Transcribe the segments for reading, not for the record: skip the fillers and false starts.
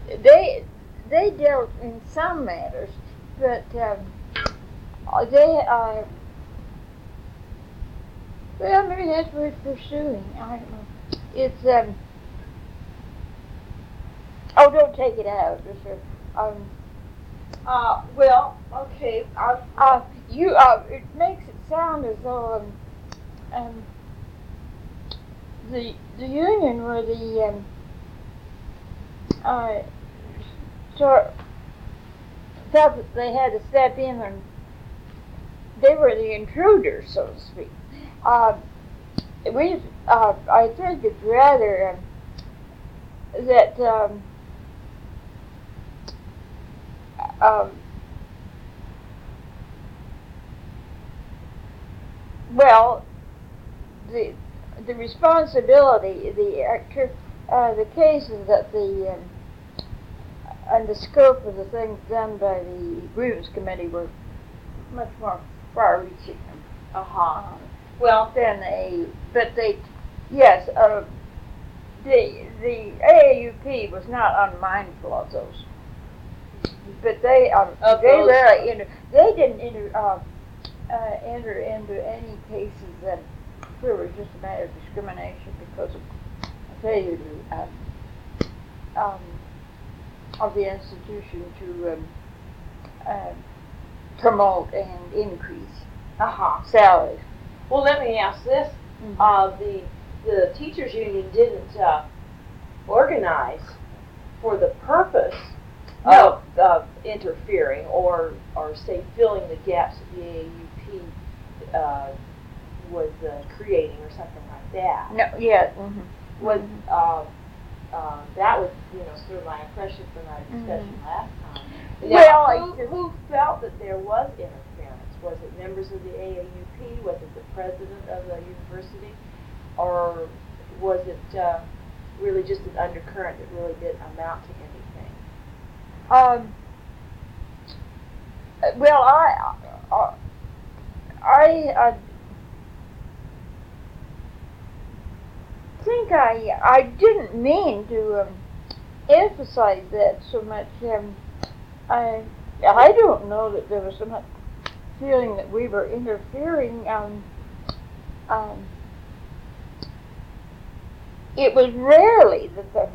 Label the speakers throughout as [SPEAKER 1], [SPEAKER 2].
[SPEAKER 1] they dealt in some matters, but they well, maybe that's worth pursuing. I don't know. It's oh, don't take it out, sir.
[SPEAKER 2] Well, okay.
[SPEAKER 1] It makes it sound as though the union were the sort felt that they had to step in and they were the intruders, so to speak. I think it's rather that well, the responsibility, the cases that and the scope of the things done by the grievance committee were much more far-reaching.
[SPEAKER 2] Well,
[SPEAKER 1] yes, the AAUP was not unmindful of those, but they didn't enter into any cases that where it was just a matter of discrimination because of failure of the institution to promote and increase salaries.
[SPEAKER 2] Well, let me ask this: the teachers' union didn't organize for the purpose of interfering or say filling the gaps that the AAUP was creating or something like that.
[SPEAKER 1] No, yeah.
[SPEAKER 2] Was that was sort of my impression from our discussion last time. Now, who felt that there was interference? Was it members of the AAUP? Was it the president of the university? Or was it really just an undercurrent that really didn't amount to anything?
[SPEAKER 1] Well, I think I didn't mean to emphasize that so much. I don't know that there was so much feeling that we were interfering. It was rarely that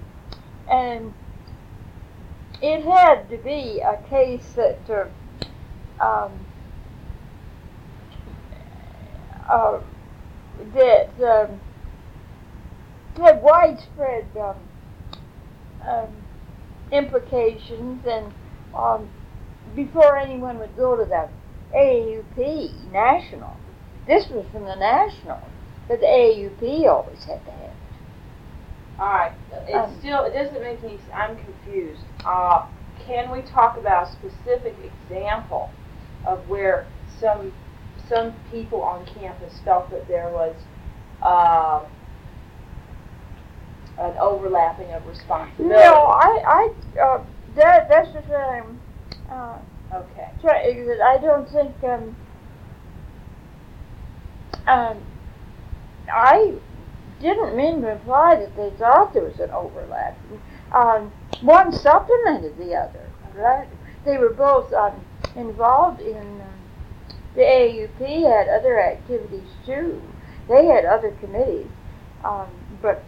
[SPEAKER 1] it had to be a case that had widespread implications, and before anyone would go to the AAUP national, this was from the national, that the AAUP always had to have it.
[SPEAKER 2] All right, it doesn't make any. I'm confused. Can we talk about a specific example of where some people on campus felt that there was an overlapping of responsibility?
[SPEAKER 1] No, that's just what I'm.
[SPEAKER 2] Okay.
[SPEAKER 1] I don't think. I didn't mean to imply that they thought there was an overlap. One supplemented the other, right? They were both involved in. The AAUP had other activities too. They had other committees, but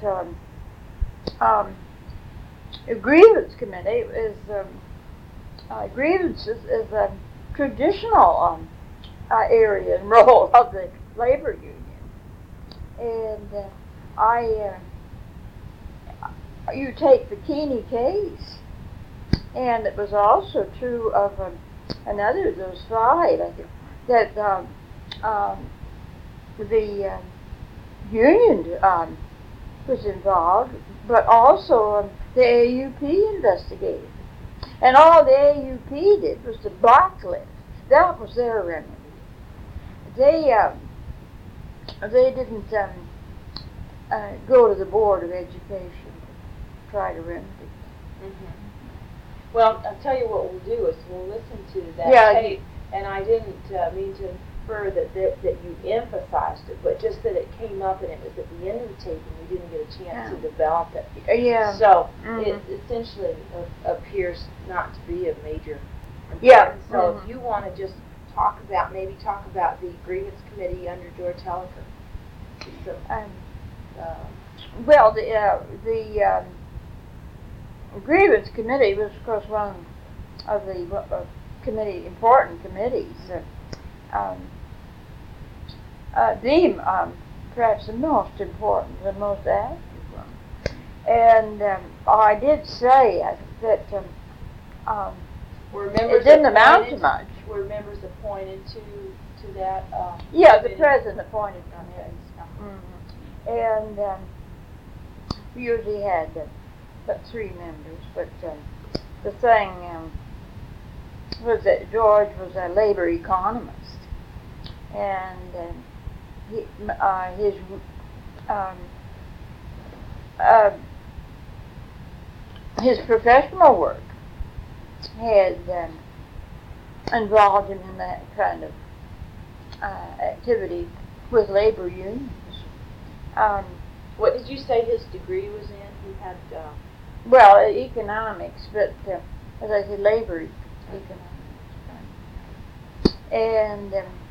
[SPEAKER 1] a grievance committee is grievances is a traditional area and role of the labor union, and you take the Keeney case, and it was also true of another of those five, I think, that the union was involved, but also the AAUP investigated. And all the AAUP did was to blacklist. That was their remedy. They didn't go to the Board of Education to try to remedy.
[SPEAKER 2] Well, I'll tell you what we'll do is we'll listen to that tape. And I didn't mean to prefer that you emphasized it, but just that it came up and it was at the end of the tape and we didn't get a chance to develop it.
[SPEAKER 1] Yeah.
[SPEAKER 2] So it essentially appears not to be a major importance.
[SPEAKER 1] Yeah.
[SPEAKER 2] So if you want to just talk about the grievance committee under George Helliker. So,
[SPEAKER 1] well, the grievance committee was, of course, one of the important committees. Perhaps the most important, the most active one. And I did say that it didn't amount to much.
[SPEAKER 2] Were members appointed to that?
[SPEAKER 1] Yeah,
[SPEAKER 2] committee?
[SPEAKER 1] The president appointed committees. And we usually had about 3 members, but the thing was that George was a labor economist, and his professional work had involved him in that kind of activity with labor unions.
[SPEAKER 2] What did you say his degree was in? He had
[SPEAKER 1] well, economics, but as I said, labor economics. And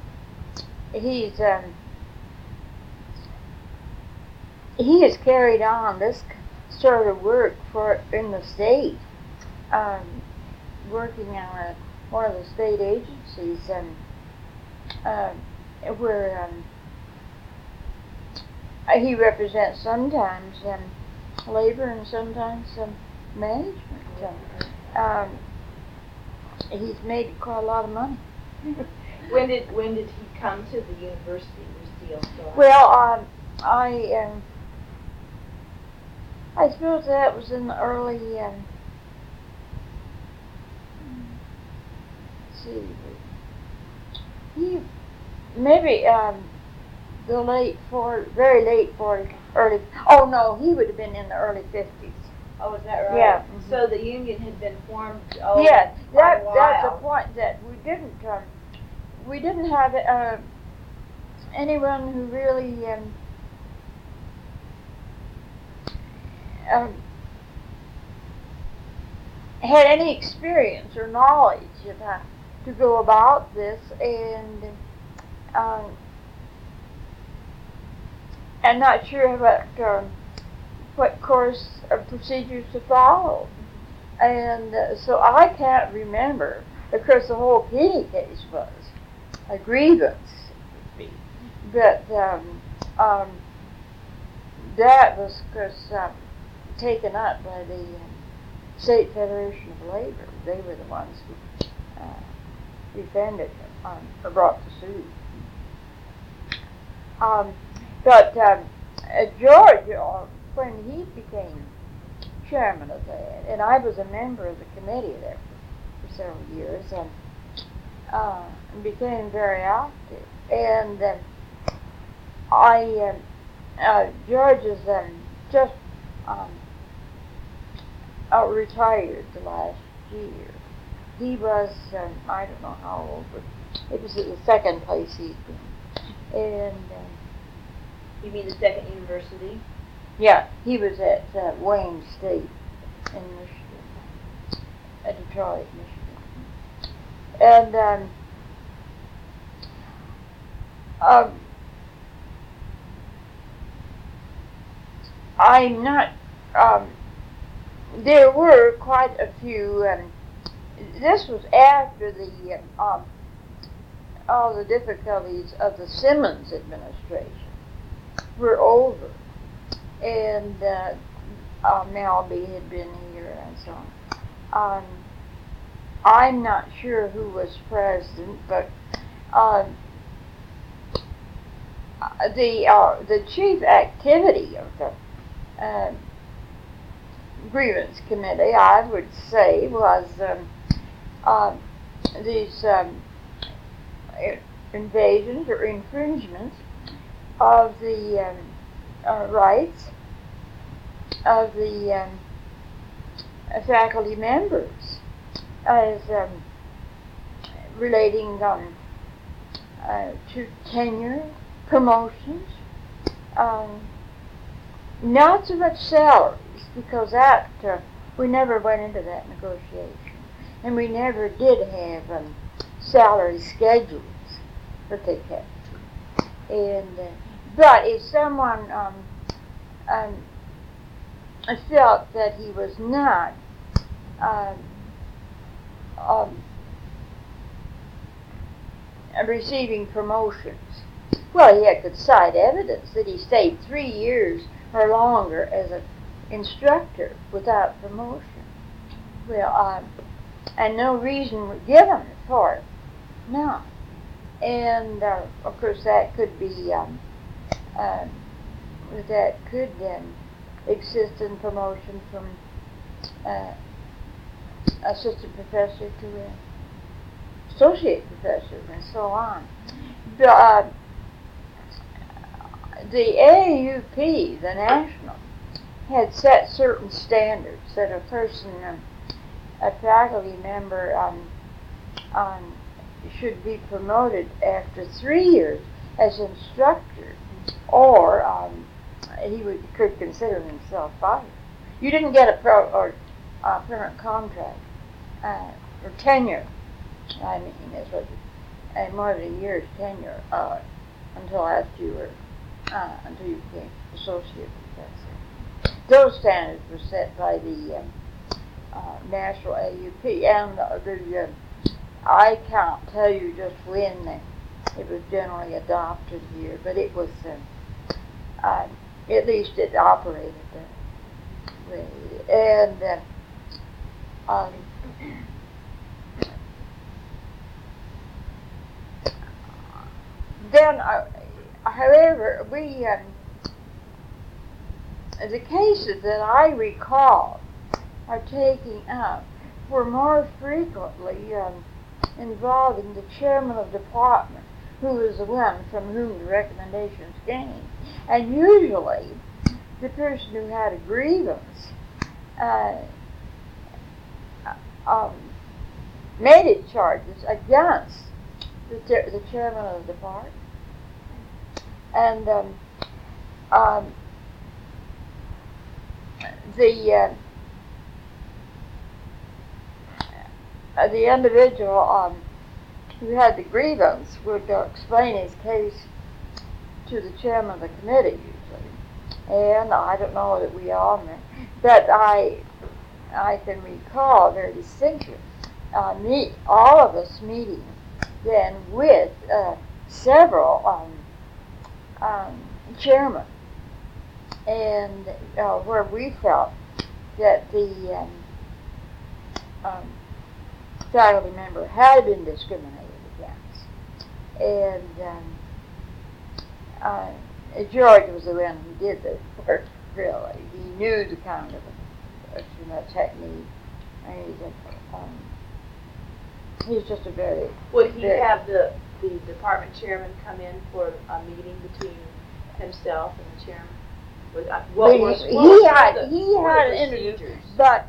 [SPEAKER 1] he has carried on this sort of work in the state, working on one of the state agencies, where he represents sometimes labor and sometimes management. He's made quite a lot of money.
[SPEAKER 2] When did he come to the university, Lucille?
[SPEAKER 1] Well, I suppose that was in the early. Let's see. He maybe the very late 40s, early. Oh no, he would have been in the early 50s.
[SPEAKER 2] Oh, is that right?
[SPEAKER 1] Yeah.
[SPEAKER 2] Mm-hmm. So the union had been formed.
[SPEAKER 1] Yeah,
[SPEAKER 2] that's
[SPEAKER 1] the point that we didn't have anyone who really had any experience or knowledge of how to go about this, and I'm not sure about what course of procedures to follow. And so I can't remember. Of course, the whole Kenney case was a grievance, but that was, of course, taken up by the State Federation of Labor. They were the ones who defended him, or brought the suit. But George, when he became chairman of that, and I was a member of the committee there for several years, and became very active. And George is just retired the last year. He was, I don't know how old, but it was the second place he'd been. And
[SPEAKER 2] you mean the second university?
[SPEAKER 1] Yeah, he was at Wayne State in Michigan, Detroit, Michigan. And I'm not. There were quite a few. This was after the all the difficulties of the Simmons administration were over, and Malby had been here and so on. I'm not sure who was president, but the chief activity of the grievance committee, I would say, was these invasions or infringements of the rights of the faculty members, as relating to tenure, promotions, not so much salaries, because that we never went into that negotiation, and we never did have salary schedules that they kept. And but if someone felt that he was not receiving promotions, well, he had good side evidence that he stayed 3 years or longer as an instructor without promotion. Well, and no reason was given for it. No. And of course, that could be that could exist in promotion from assistant professor to associate professor and so on. The AAUP, the national, had set certain standards that a person, a faculty member, should be promoted after 3 years as instructor, or he could consider himself fired. You didn't get a permanent contract or tenure. I mean, this was more than a year's tenure until after you were until you became associate professor. Those standards were set by the national AUP, and I can't tell you just when it was generally adopted here, but it was at least it operated that way. And then, however, the cases that I recall are taking up were more frequently involving the chairman of the department, who was the one from whom the recommendations came. And usually, the person who had a grievance made it charges against the chairman of the department. And the individual who had the grievance would explain his case to the chairman of the committee usually. And I don't know that we all met, but I can recall very distinctly all of us meeting then with several chairmen, and where we felt that the faculty member had been discriminated against. And George was the one who did the work, really. He knew the kind of technique. And he's just a very...
[SPEAKER 2] Would he have the department chairman come in for a meeting between himself and the chairman?
[SPEAKER 1] He had an interview, but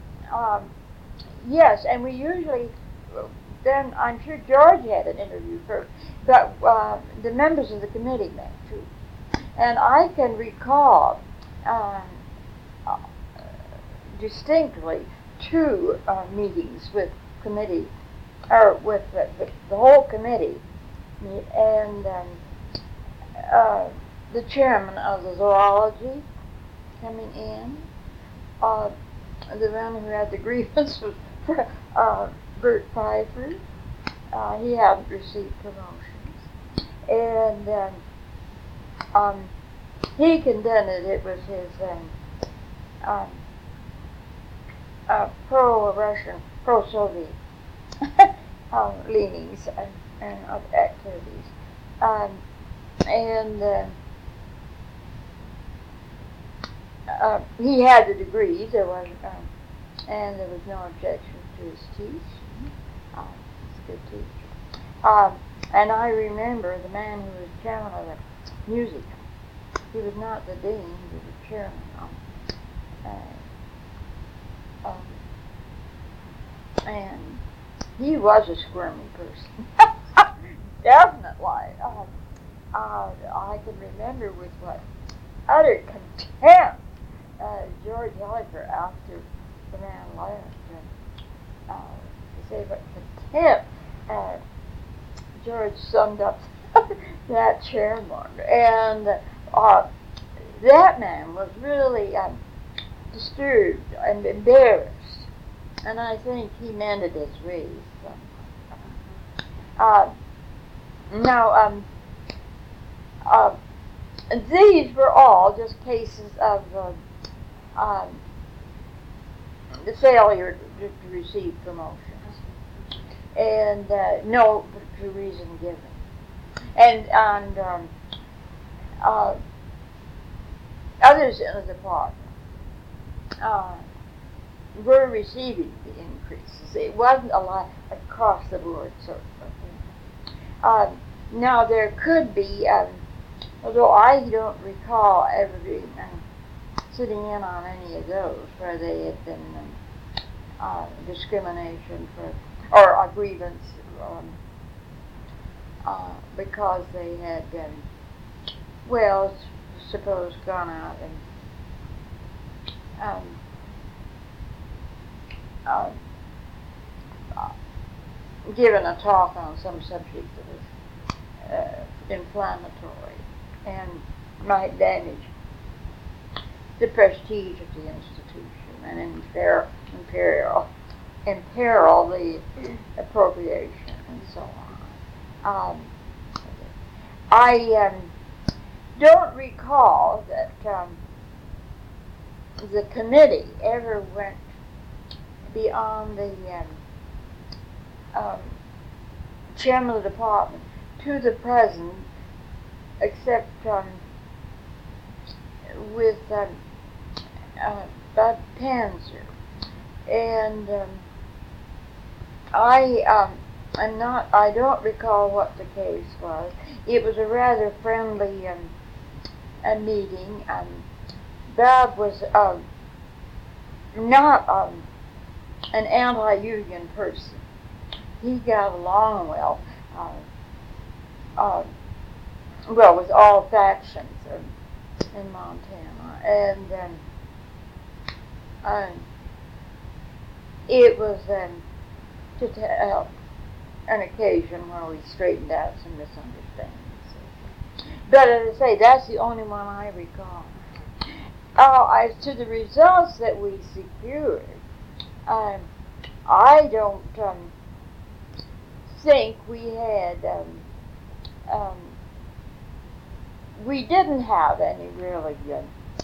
[SPEAKER 1] yes, and we usually, then I'm sure George had an interview first, but the members of the committee met too. And I can recall distinctly 2 meetings with committee, or with the whole committee, and the chairman of the zoology coming in, the one who had the grievance was Bert Pfeiffer. He hadn't received promotions, and he contended it was his pro-Russian, pro-Soviet leanings and activities, and he had the degrees. There was, and there was no objection to his teaching. He's a good teacher. And I remember the man who was chairman of the music. He was not the dean; he was the chairman. And he was a squirmy person. definitely. I can remember with what utter contempt George Helliker, after the man left, to say what contempt George summed up that chairman. And that man was really disturbed and embarrassed. And I think he mended his ways. These were all just cases of the failure to receive promotions, and no reason given. And others in the department were receiving the increases. It wasn't a lot across the board sort of thing. Now there could be, although I don't recall ever being sitting in on any of those where they had been discrimination for, or a grievance because they had, suppose gone out and given a talk on some subject that was inflammatory and might damage the prestige of the institution and imperil the appropriation and so on. I don't recall that the committee ever went beyond the chairman of the department to the president, except with Bud Panzer. And I don't recall what the case was. It was a rather friendly meeting. Bob was not an anti-union person. He got along well, with all factions in Montana, and it was just an occasion where we straightened out some misunderstandings. But as I say, that's the only one I recall. As to the results that we secured, I don't think we had, we didn't have any really good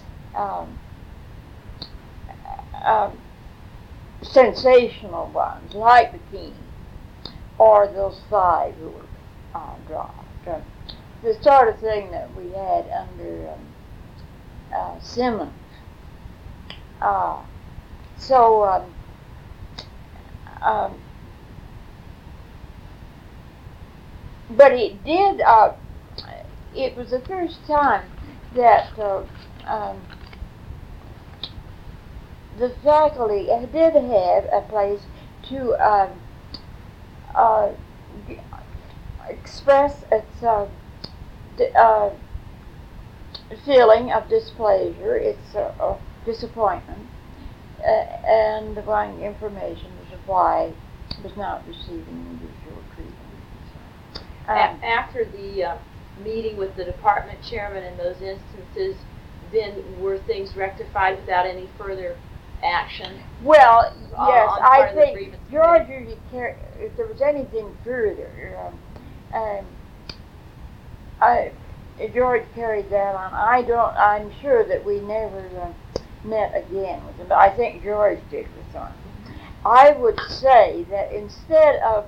[SPEAKER 1] sensational ones, like the King, or those 5 who were dropped. The sort of thing that we had under Simmons. But it did, it was the first time that the faculty did have a place to express its feeling of displeasure, its disappointment, and wanting information as to why it was not receiving the usual treatment.
[SPEAKER 2] After the meeting with the department chairman in those instances, then were things rectified without any further action?
[SPEAKER 1] Well, yes, I think George usually carried, if there was anything further, George carried that on. I'm sure that we never met again with him, but I think George did with some. I would say that instead of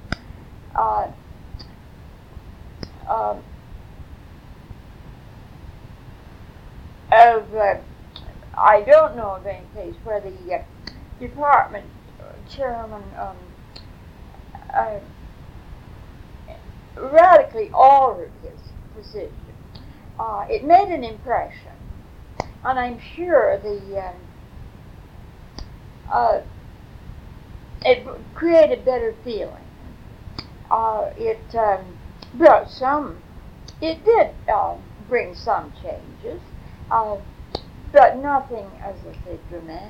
[SPEAKER 1] I don't know of any case where the department chairman radically altered his position. It made an impression, and I'm sure it created better feeling. It but it did bring some changes, but nothing, as I say, dramatic.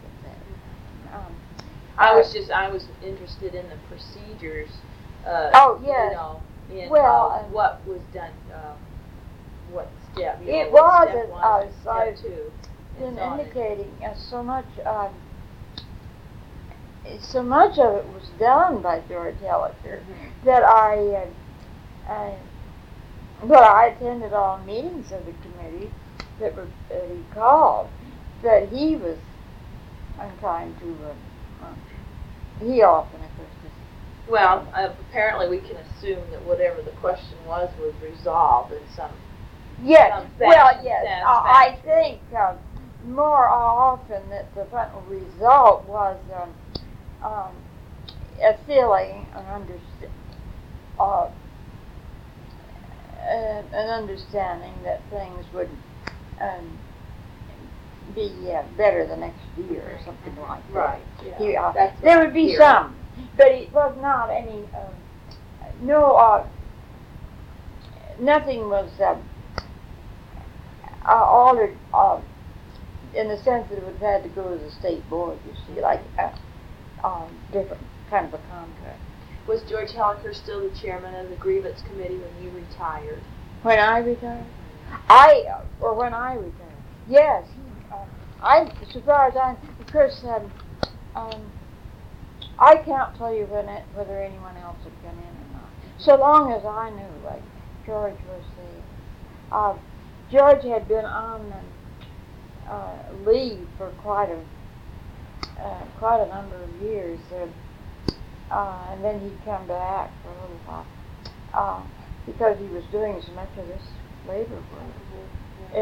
[SPEAKER 2] I was interested in the procedures.
[SPEAKER 1] Oh, yes.
[SPEAKER 2] You know, in what was done, what step.
[SPEAKER 1] It was,
[SPEAKER 2] step one,
[SPEAKER 1] as
[SPEAKER 2] step
[SPEAKER 1] I've
[SPEAKER 2] two,
[SPEAKER 1] been indicating, so much of it was done by George Helliker that I attended all meetings of the committee that he called, that he was inclined to. He often, of course, just.
[SPEAKER 2] Well, apparently we can assume that whatever the question was resolved in some.
[SPEAKER 1] Yes.
[SPEAKER 2] Some
[SPEAKER 1] Well, yes. I
[SPEAKER 2] fashion.
[SPEAKER 1] think more often that the final result was a feeling, an understanding that things would be better the next year or something like that.
[SPEAKER 2] Right. Yeah.
[SPEAKER 1] There would be some, but it was not any. Nothing was altered in the sense that it would have had to go to the state board. You see, like different kind of a contract.
[SPEAKER 2] Was George Helliker still the chairman of the grievance committee when you retired?
[SPEAKER 1] When I retired? When I retired? Yes. So far as because I can't tell you whether anyone else had come in or not. So long as I knew, like George was there. George had been on leave for quite a number of years, and then he'd come back for a little while because he was doing so much of this labor work,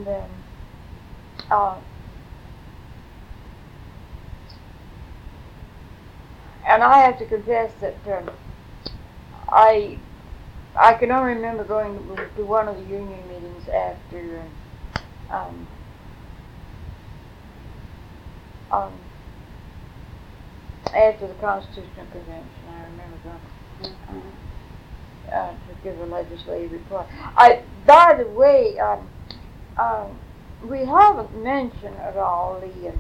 [SPEAKER 1] and I have to confess that I can only remember going to one of the union meetings after the Constitutional Convention. I remember going to give a legislative report. By the way, we haven't mentioned at all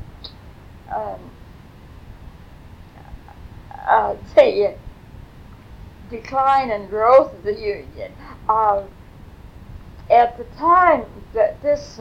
[SPEAKER 1] the decline and growth of the union. At the time that this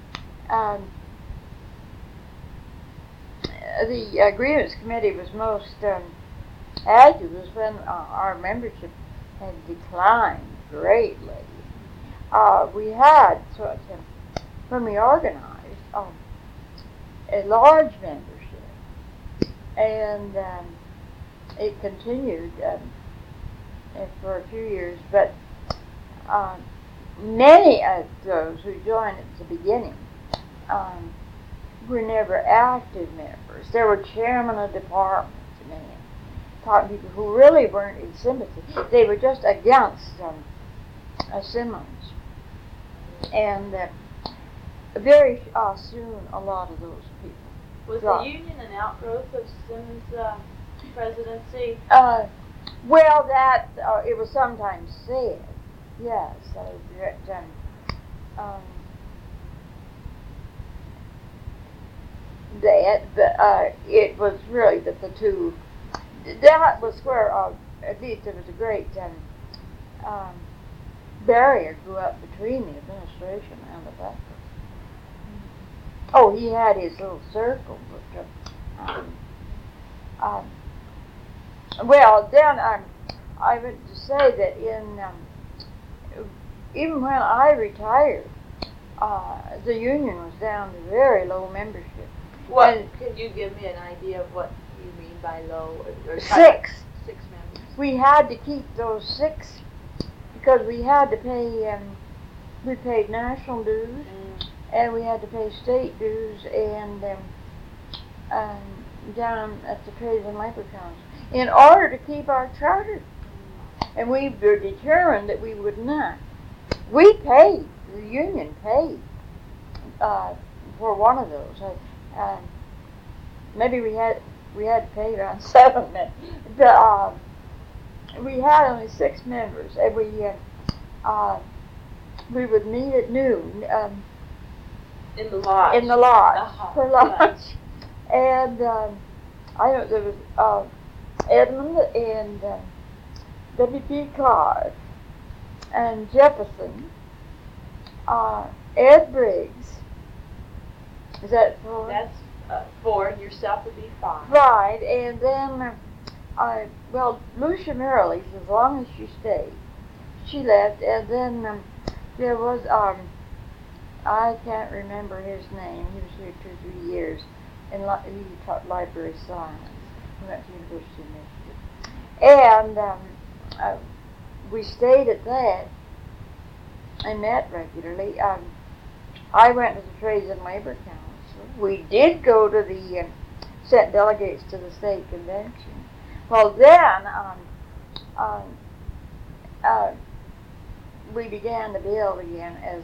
[SPEAKER 1] the grievance committee was most active was when our membership had declined greatly. We had when we organized a large membership, and it continued for a few years, but many of those who joined at the beginning were never active members. There were chairmen of departments, people who really weren't in sympathy. They were just against Simmons. And very soon a lot of those people
[SPEAKER 2] Was
[SPEAKER 1] dropped.
[SPEAKER 2] The union an outgrowth of Simmons' presidency?
[SPEAKER 1] Well, that it was sometimes said, yes. It was really that the two. That was where, at least, there was a great barrier grew up between the administration and the faculty. Oh, he had his little circle, but well, then I would say that even when I retired, the union was down to very low membership.
[SPEAKER 2] Can you give me an idea of what you mean by low? Or
[SPEAKER 1] 6.
[SPEAKER 2] 6 members.
[SPEAKER 1] We had to keep those 6 because we had to pay. We paid national dues, and we had to pay state dues, and down at the Trades and Labor Council in order to keep our charter. And we were determined that we would not. We paid. The union paid for one of those. Maybe we had to pay around 7. we had only 6 members, and we would meet at noon
[SPEAKER 2] in the lodge.
[SPEAKER 1] In the lodge for lunch.
[SPEAKER 2] Right.
[SPEAKER 1] And I know there was Edmund and W.P. Clark and Jefferson, Ed Briggs. Is that 4?
[SPEAKER 2] That's 4, and yourself would be 5.
[SPEAKER 1] Right, and then Lucia Merrill, as long as she stayed, she left, and then there was I can't remember his name. He was here 2 or 3 years, and he taught library science. He went to University of Michigan, and we stayed at that and met regularly. I went to the Trades and Labor Council. We did go to the sent delegates to the state convention. Well, then we began to build again as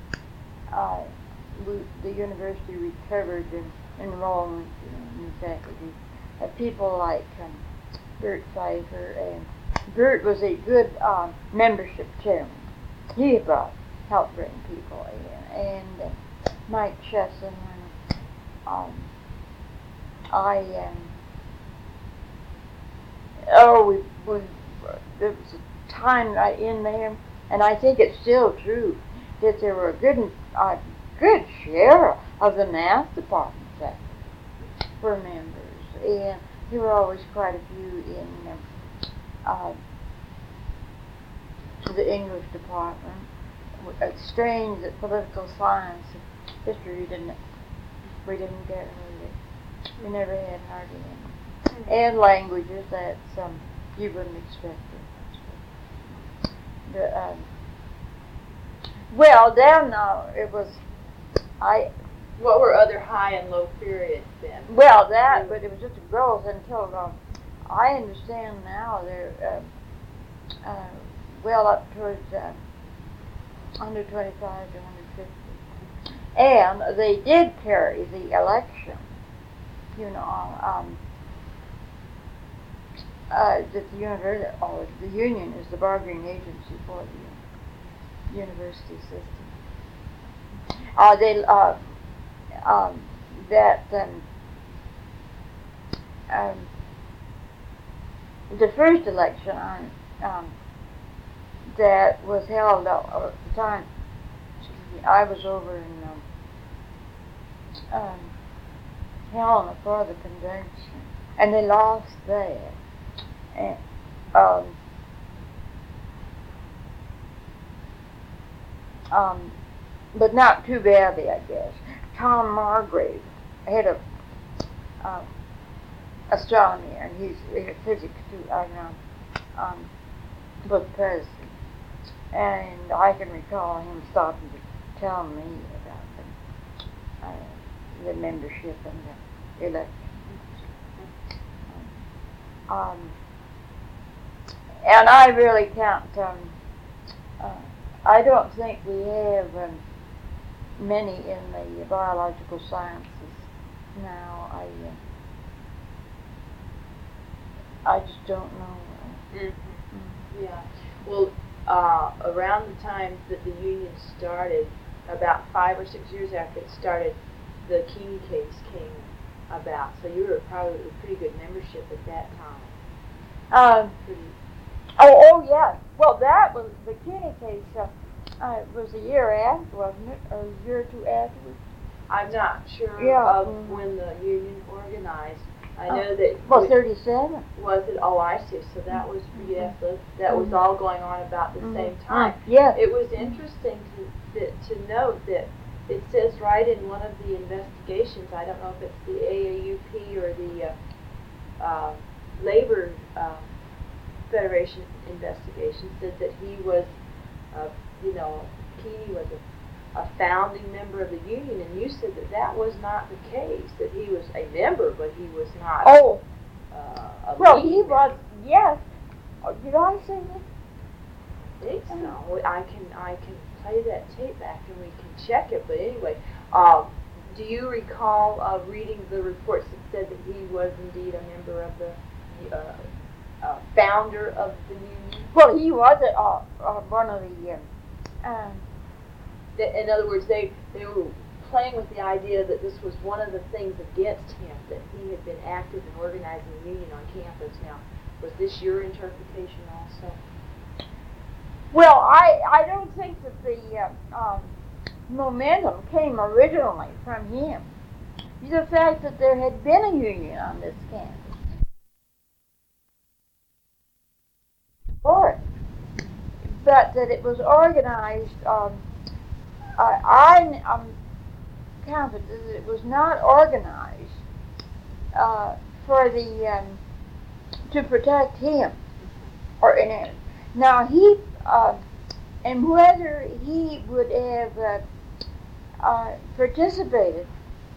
[SPEAKER 1] the university recovered in enrollment in faculty. People like Bert Pfeiffer, and Bert was a good membership chairman. He helped bring people in, and Mike Chesson, and there was a time right in there, and I think it's still true, that there were a good share of the math department that were members, and there were always quite a few in the English department. It's strange that political science and history we didn't get hardly. We never had hardly any. And languages, that's you wouldn't expect it. Then it was
[SPEAKER 2] What were other high and low periods then?
[SPEAKER 1] Well, but it was just a growth until I understand now they're up towards 125 to 150, and they did carry the election. That the university, or the union, is the bargaining agency for the university system. The first election that was held at the time, I was over in Helena for the convention, and they lost there. And, but not too badly, I guess. Tom Margrave, head of astronomy, and he's a physics too. Was president, and I can recall him stopping to tell me about the membership and the election. And I really can't. I don't think we have many in the biological sciences now. I just don't know.
[SPEAKER 2] Yeah. Well, around the time that the union started, about 5 or 6 years after it started, the Keeney case came about. So you were probably a pretty good membership at that time.
[SPEAKER 1] Oh yeah. Well, that was the Keeney case. Was a year after, wasn't it, or a year or two afterwards?
[SPEAKER 2] I'm not sure of when the union organized. I know that.
[SPEAKER 1] Well, 37.
[SPEAKER 2] Was it? Oh, I see. So that was that was all going on about the same time.
[SPEAKER 1] Yeah.
[SPEAKER 2] It was interesting to note that it says right in one of the investigations. I don't know if it's the AAUP or the Labor Federation investigation, said that he was, Keeney was a founding member of the union, and you said that was not the case, that he was a member, but he was not a
[SPEAKER 1] well,
[SPEAKER 2] leader.
[SPEAKER 1] He was, yes. Did I say that?
[SPEAKER 2] I think so. I can play that tape back and we can check it, but anyway, do you recall reading the reports that said that he was indeed a member of the founder of the union?
[SPEAKER 1] Well, he was one of the.
[SPEAKER 2] In other words, they were playing with the idea that this was one of the things against him, that he had been active in organizing the union on campus. Now, was this your interpretation also?
[SPEAKER 1] Well, I don't think that the momentum came originally from him. The fact that there had been a union on this campus. But that it was organized, I'm confident that it was not organized for the to protect him or in it. Now he and whether he would have participated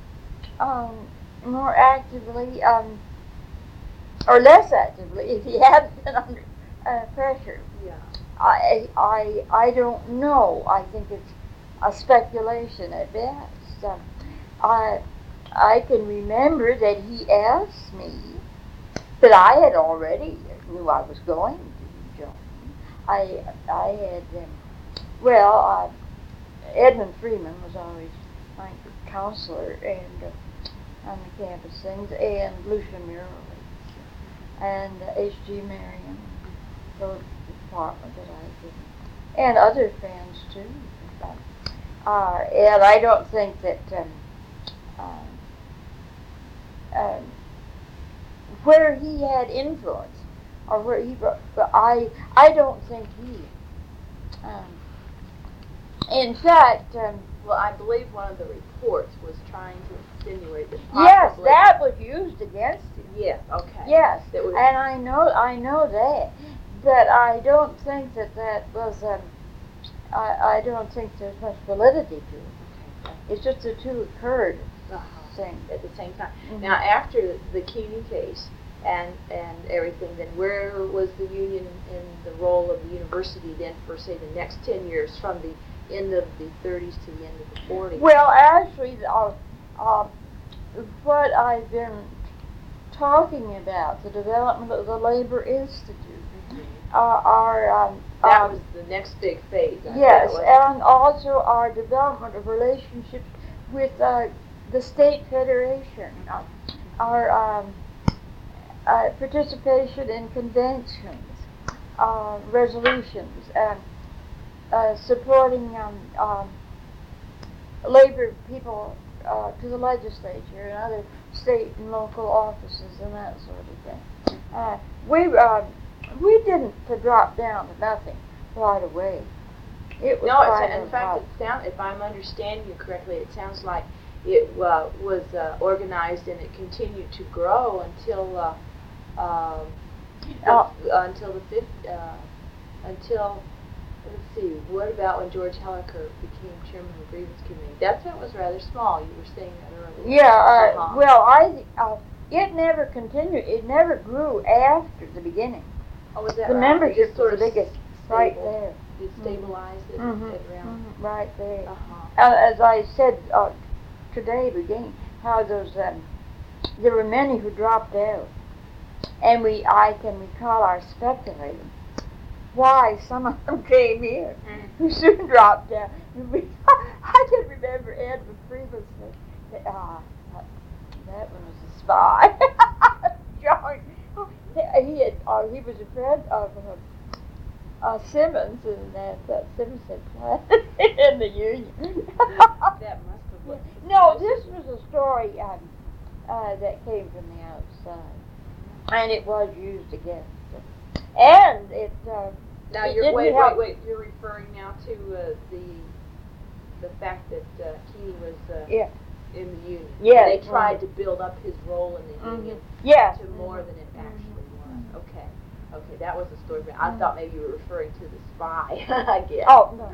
[SPEAKER 1] more actively or less actively if he hadn't been under pressure.
[SPEAKER 2] Yeah.
[SPEAKER 1] I don't know. I think it's a speculation at best. I can remember that he asked me that I had already knew I was going to join. I had Edmund Freeman was always my counselor and on the campus things, and Lucia Murley and H.G. Merriam, the department that I did, and other friends too. And I don't think that where he had influence or where he brought, I don't think he. In fact,
[SPEAKER 2] well, I believe one of the reports was trying to insinuate that
[SPEAKER 1] yes, that was used against him.
[SPEAKER 2] Yes, okay.
[SPEAKER 1] Yes, and I know that, but I don't think that was. I don't think there's much validity to it.
[SPEAKER 2] Okay.
[SPEAKER 1] It's just the two occurred
[SPEAKER 2] at the same time.
[SPEAKER 1] Mm-hmm.
[SPEAKER 2] Now, after the Keaney case and everything, then where was the union in the role of the university then for, say, the next 10 years, from the end of the 30s to the end of the 40s?
[SPEAKER 1] Well, actually, what I've been talking about, the development of the Labor Institute,
[SPEAKER 2] that was the next big phase.
[SPEAKER 1] Yes, and also our development of relationships with the state federation, our participation in conventions, resolutions, and supporting labor people to the legislature and other state and local offices and that sort of thing. We didn't drop down to nothing right away. It was
[SPEAKER 2] in fact, if I'm understanding you correctly, it sounds like it was organized and it continued to grow until let's see, what about when George Helliker became chairman of the grievance committee? That was rather small. You were saying that earlier.
[SPEAKER 1] Yeah. Well, it never continued. It never grew after the beginning.
[SPEAKER 2] Oh, was that
[SPEAKER 1] the
[SPEAKER 2] right?
[SPEAKER 1] membership
[SPEAKER 2] sort
[SPEAKER 1] was
[SPEAKER 2] of
[SPEAKER 1] the biggest right there.
[SPEAKER 2] It stabilized it around
[SPEAKER 1] right there.
[SPEAKER 2] Uh-huh.
[SPEAKER 1] As I said today, beginning, how those there were many who dropped out, and I can recall our speculating why some of them came here who soon dropped out. I can remember Edmund Freeman said, that one was a spy. John, he was a friend of Simmons, and that Simmons had planted in the Union.
[SPEAKER 2] That must have been.
[SPEAKER 1] No, this was a story that came from the outside, and it was used against them. And it.
[SPEAKER 2] Now wait. You're referring now to the fact that he was in the Union.
[SPEAKER 1] Yes.
[SPEAKER 2] They tried to build up his role in the Union to more than it actually was. Okay, that was the story. I thought maybe you were referring to the spy. I guess.
[SPEAKER 1] Oh no.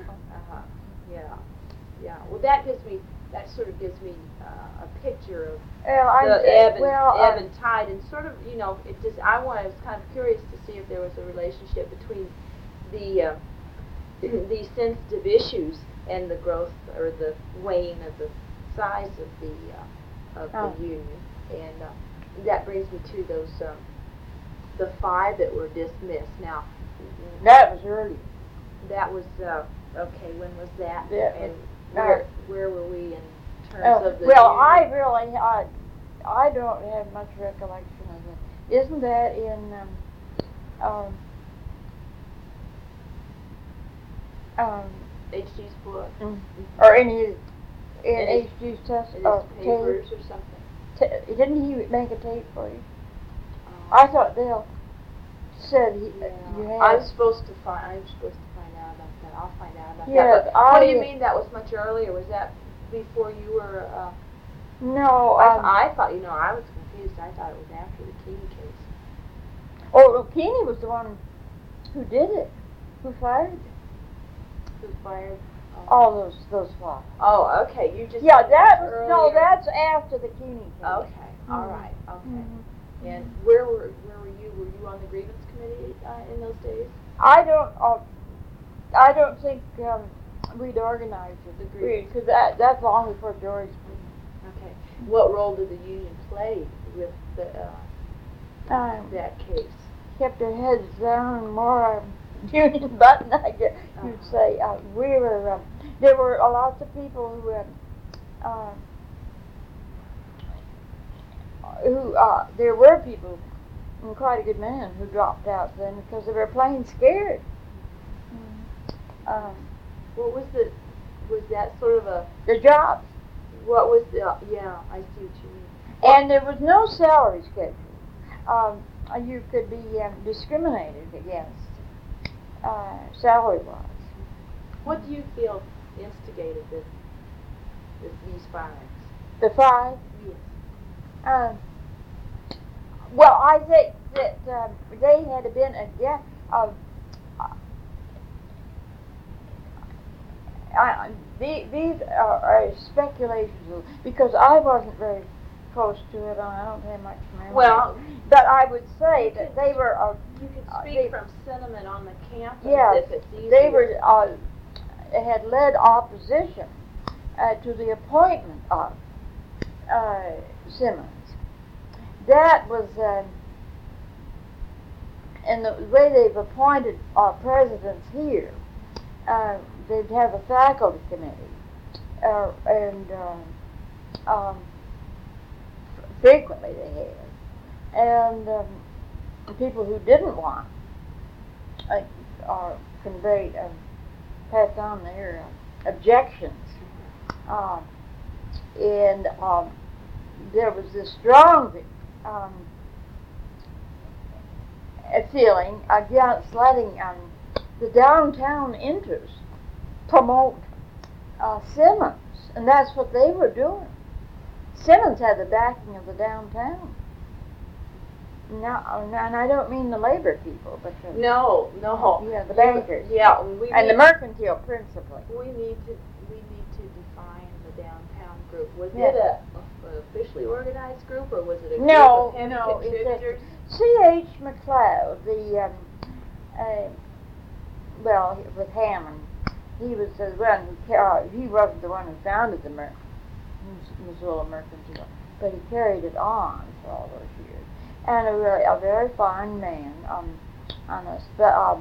[SPEAKER 2] Yeah. Well, that sort of gives me a picture of
[SPEAKER 1] the
[SPEAKER 2] ebb and tide, and sort of, I was kind of curious to see if there was a relationship between the these sensitive issues and the growth or the wane of the size of the union, and that brings me to those the 5 that were dismissed. Now,
[SPEAKER 1] that was early.
[SPEAKER 2] That was okay. When was that?
[SPEAKER 1] Yeah.
[SPEAKER 2] And where were we in terms of the?
[SPEAKER 1] Well, I don't have much recollection of it. Isn't that in
[SPEAKER 2] H.G.'s book?
[SPEAKER 1] Or in H.G.'s
[SPEAKER 2] papers or something?
[SPEAKER 1] Didn't he make a tape for you? I thought Dale said you had.
[SPEAKER 2] I'm supposed to find out about that. I'll find out about
[SPEAKER 1] that.
[SPEAKER 2] But what do you mean that was much earlier? Was that before you were?
[SPEAKER 1] No.
[SPEAKER 2] I thought. I was confused. I thought it was after the Keeney case.
[SPEAKER 1] Oh, Keeney was the one who did it. Who fired it?
[SPEAKER 2] Who fired?
[SPEAKER 1] All those five.
[SPEAKER 2] Oh, okay. You just.
[SPEAKER 1] Yeah, that's after the Keeney case.
[SPEAKER 2] Okay. All right. Okay. And where were you? Were you on the grievance committee in those days?
[SPEAKER 1] I don't think we'd organized the grievance because that's long before George.
[SPEAKER 2] Okay. What role did the union play with that case?
[SPEAKER 1] Kept their heads down, more union button, I guess you'd say. We were. There were lots of people who there were people, and quite a good man, who dropped out then because they were plain scared.
[SPEAKER 2] What was that sort of
[SPEAKER 1] the jobs?
[SPEAKER 2] What was yeah, I see what you mean.
[SPEAKER 1] And there was no salary schedule. You could be discriminated against salary-wise.
[SPEAKER 2] What do you feel instigated these firings?
[SPEAKER 1] The 5?
[SPEAKER 2] Yes.
[SPEAKER 1] Well, I think that they had been these are speculations because I wasn't very close to it, and I don't have much memory.
[SPEAKER 2] Well,
[SPEAKER 1] but I would say that they were.
[SPEAKER 2] You can speak from sentiment on the campus.
[SPEAKER 1] Yes,
[SPEAKER 2] if it's easier.
[SPEAKER 1] They were had led opposition to the appointment of Simmons. That was, and the way they've appointed our presidents here, they'd have a faculty committee, and frequently they had, and people who didn't want conveyed, passed on their objections, and there was this strong feeling against letting the downtown interest promote Simmons, and that's what they were doing. Simmons had the backing of the downtown. Now, and I don't mean the labor people, but
[SPEAKER 2] no,
[SPEAKER 1] the bankers,
[SPEAKER 2] and
[SPEAKER 1] the mercantile principally.
[SPEAKER 2] We need to define the downtown group. Was it a officially organized group, or was it a group of heavy contributors?
[SPEAKER 1] C.H. McLeod, with Hammond, he was the one who he wasn't the one who founded the Missoula Mercantile, but he carried it on for all those years. And a very fine man, honest, but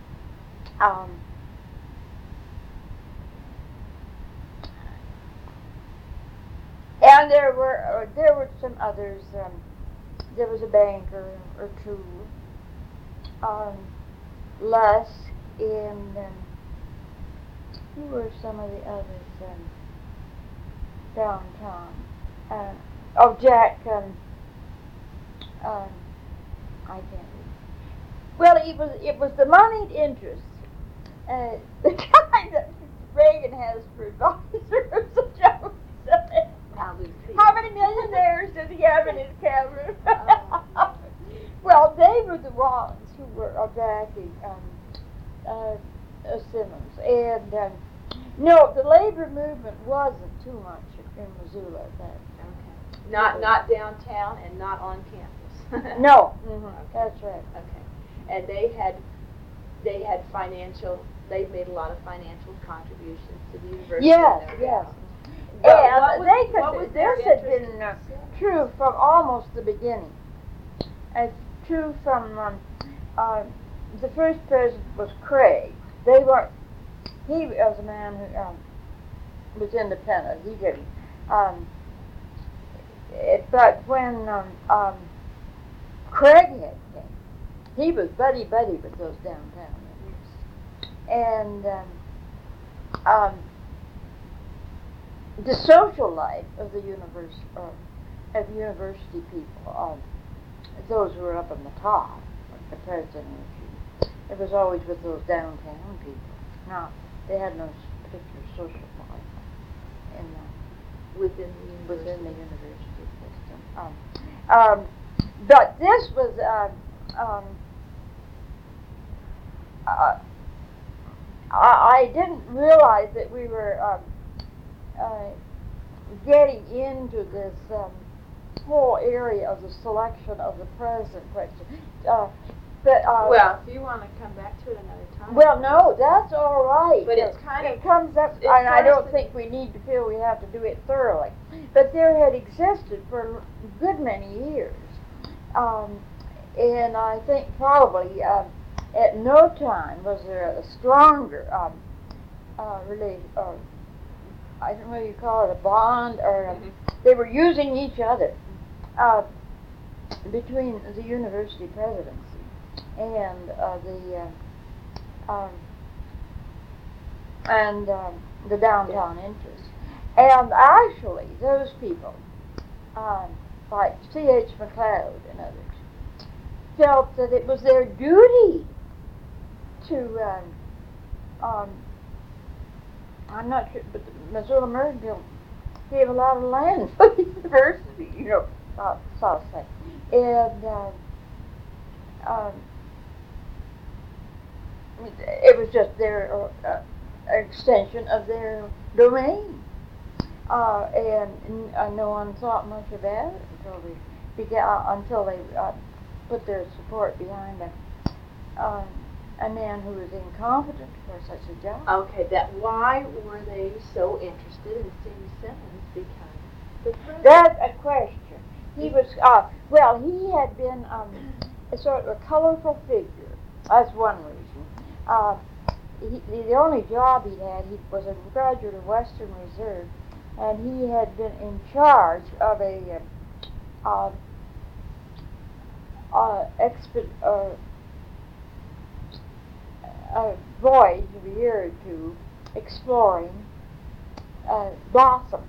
[SPEAKER 1] and there were some others. There was a banker or two, Lusk, and who were some of the others downtown? Jack. I can't read. Well, it was the moneyed interest, the kind that Reagan has for advisors. How many millionaires does he have in his cabinet? Well, they were the ones who were backing Simmons, and no, the labor movement wasn't too much in Missoula at that time.
[SPEAKER 2] Not downtown and not on campus.
[SPEAKER 1] No,
[SPEAKER 2] okay.
[SPEAKER 1] That's right.
[SPEAKER 2] Okay, and they had financial. They made a lot of financial contributions to the university.
[SPEAKER 1] Yes. And this had been true from almost the beginning. two from the first president was Craig. They were. He was a man who was independent. He didn't. But when Craighead came, he was buddy with those downtown members, and the social life of the university people, those who were up on the top, like the president, it was always with those downtown people. Now, they had no particular social life within the university system. But this was I didn't realize that we were getting into this whole area of the selection of the president question.
[SPEAKER 2] Well, if you want to come back to it another time.
[SPEAKER 1] Well, no, that's all right.
[SPEAKER 2] But it's kind of...
[SPEAKER 1] It comes up, and I don't think we need to feel we have to do it thoroughly. But there had existed for a good many years. And I think probably at no time was there a stronger relation, I don't know what you call it, a bond, or they were using each other between the university presidency and the downtown interests. And actually, those people, like C.H. McLeod and others, felt that it was their duty to, I'm not sure, but Missoula Merville gave a lot of land for the university, South Side. And it was just their extension of their domain. And no one thought much about it until they put their support behind a man who was incompetent for such a job.
[SPEAKER 2] Okay, why were they so interested in seeing Simmons become the president?
[SPEAKER 1] That's a question. He was, he had been a sort of a colorful figure. That's one reason. The only job he had, he was a graduate of Western Reserve, and he had been in charge of a voyage of a year or two exploring Blossom.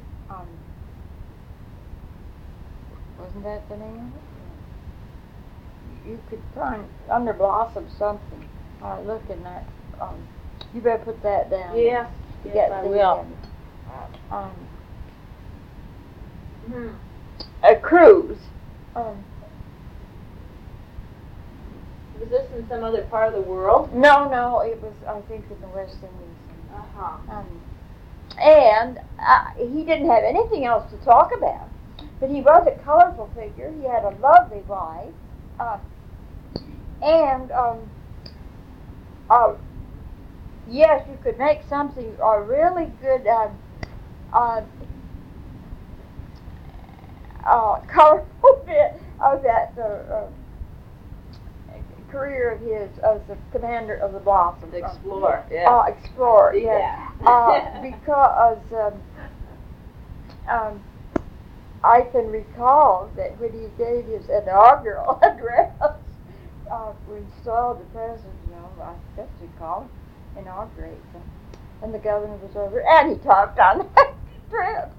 [SPEAKER 1] Wasn't that the name of it? You could find under Blossom something. Look in that. You better put that down.
[SPEAKER 2] Yes, I will.
[SPEAKER 1] A cruise.
[SPEAKER 2] Was this in some other part of the world?
[SPEAKER 1] No, it was, I think, in the West Indies.
[SPEAKER 2] Uh-huh.
[SPEAKER 1] And he didn't have anything else to talk about, but he was a colorful figure. He had a lovely wife, and yes, you could make something a really good colorful bit of that career of his as the commander of the Blossom.
[SPEAKER 2] Explorer, yeah.
[SPEAKER 1] Explorer, yeah. Because I can recall that when he gave his inaugural address, we installed the president, I guess we call him, inaugurate him, and the governor was over, and he talked on that trip.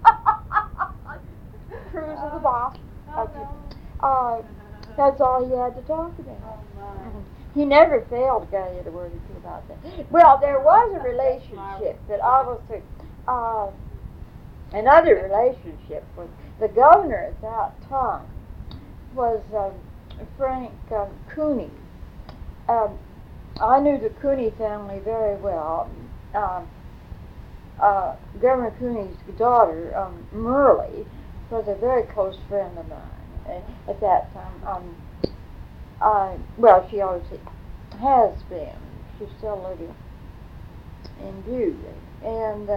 [SPEAKER 1] Cruise of the Blossom. That's all he had to talk about. He never failed to get a word or two about that. Well, there was a relationship that obviously, another relationship was the governor at that time was Frank Cooney. I knew the Cooney family very well. Governor Cooney's daughter, Merle, was a very close friend of mine at that time. She always has been. She's still living in Butte. And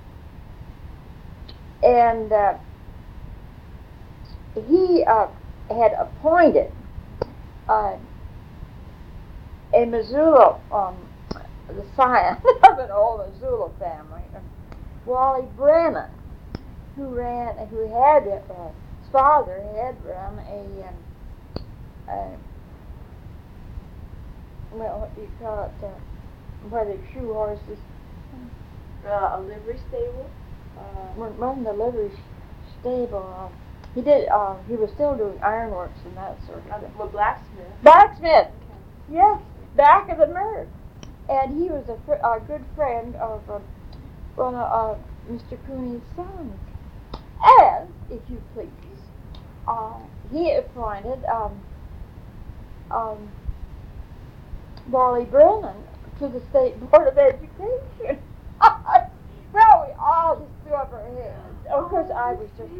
[SPEAKER 1] he had appointed a Missoula, the scion of an old Missoula family, Wally Brennan, who had his father had run what do you call it, where they shoe horses.
[SPEAKER 2] A livery stable?
[SPEAKER 1] Wasn't the livery stable. He did. He was still doing ironworks and that sort of thing.
[SPEAKER 2] Well, blacksmith.
[SPEAKER 1] Blacksmith.
[SPEAKER 2] Okay.
[SPEAKER 1] Yes, back of the Merv. And he was a good friend of one of Mr. Cooney's sons. And, if you please, he appointed Wally Brennan to the State Board of Education. Well, we all just threw up our hands. Of course, I was just,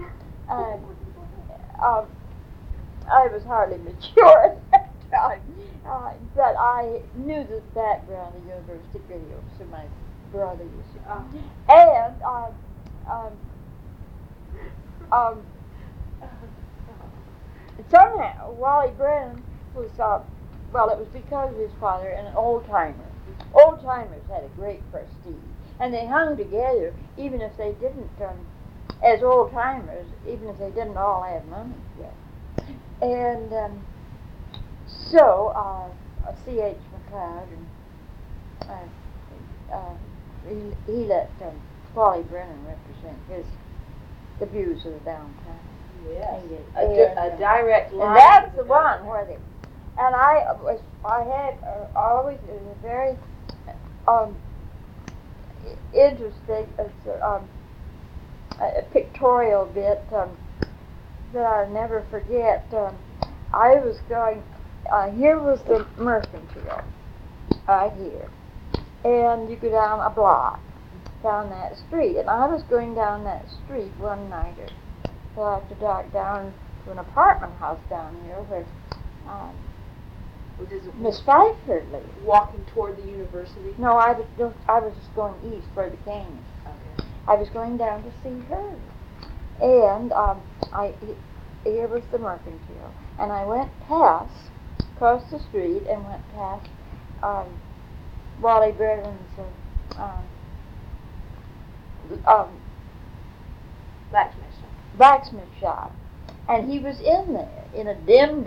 [SPEAKER 1] I was hardly mature at that time, but I knew the background of University Radio, so my brother used to. And somehow Wally Brennan was, well, it was because of his father and an old-timer. Old-timers had a great prestige, and they hung together even if they didn't, as old-timers, even if they didn't all have money yet. And so C.H. McLeod, and he let Wally Brennan represent the views of the downtown.
[SPEAKER 2] Yes, a direct line.
[SPEAKER 1] And that's the one where they. And I had always it was a very interesting, a pictorial bit that I'll never forget. I was going. Here was the mercantile, right here, and you go down a block, down that street, and I was going down that street one night, or after dark, down to an apartment house down here where Miss Pfeiffer lived.
[SPEAKER 2] Walking toward the university?
[SPEAKER 1] No, I was just going east for the canyon.
[SPEAKER 2] Okay.
[SPEAKER 1] I was going down to see her, and here was the mercantile, and I went across the street, and went past Wally Brennan's blacksmith shop, and he was in there in a dim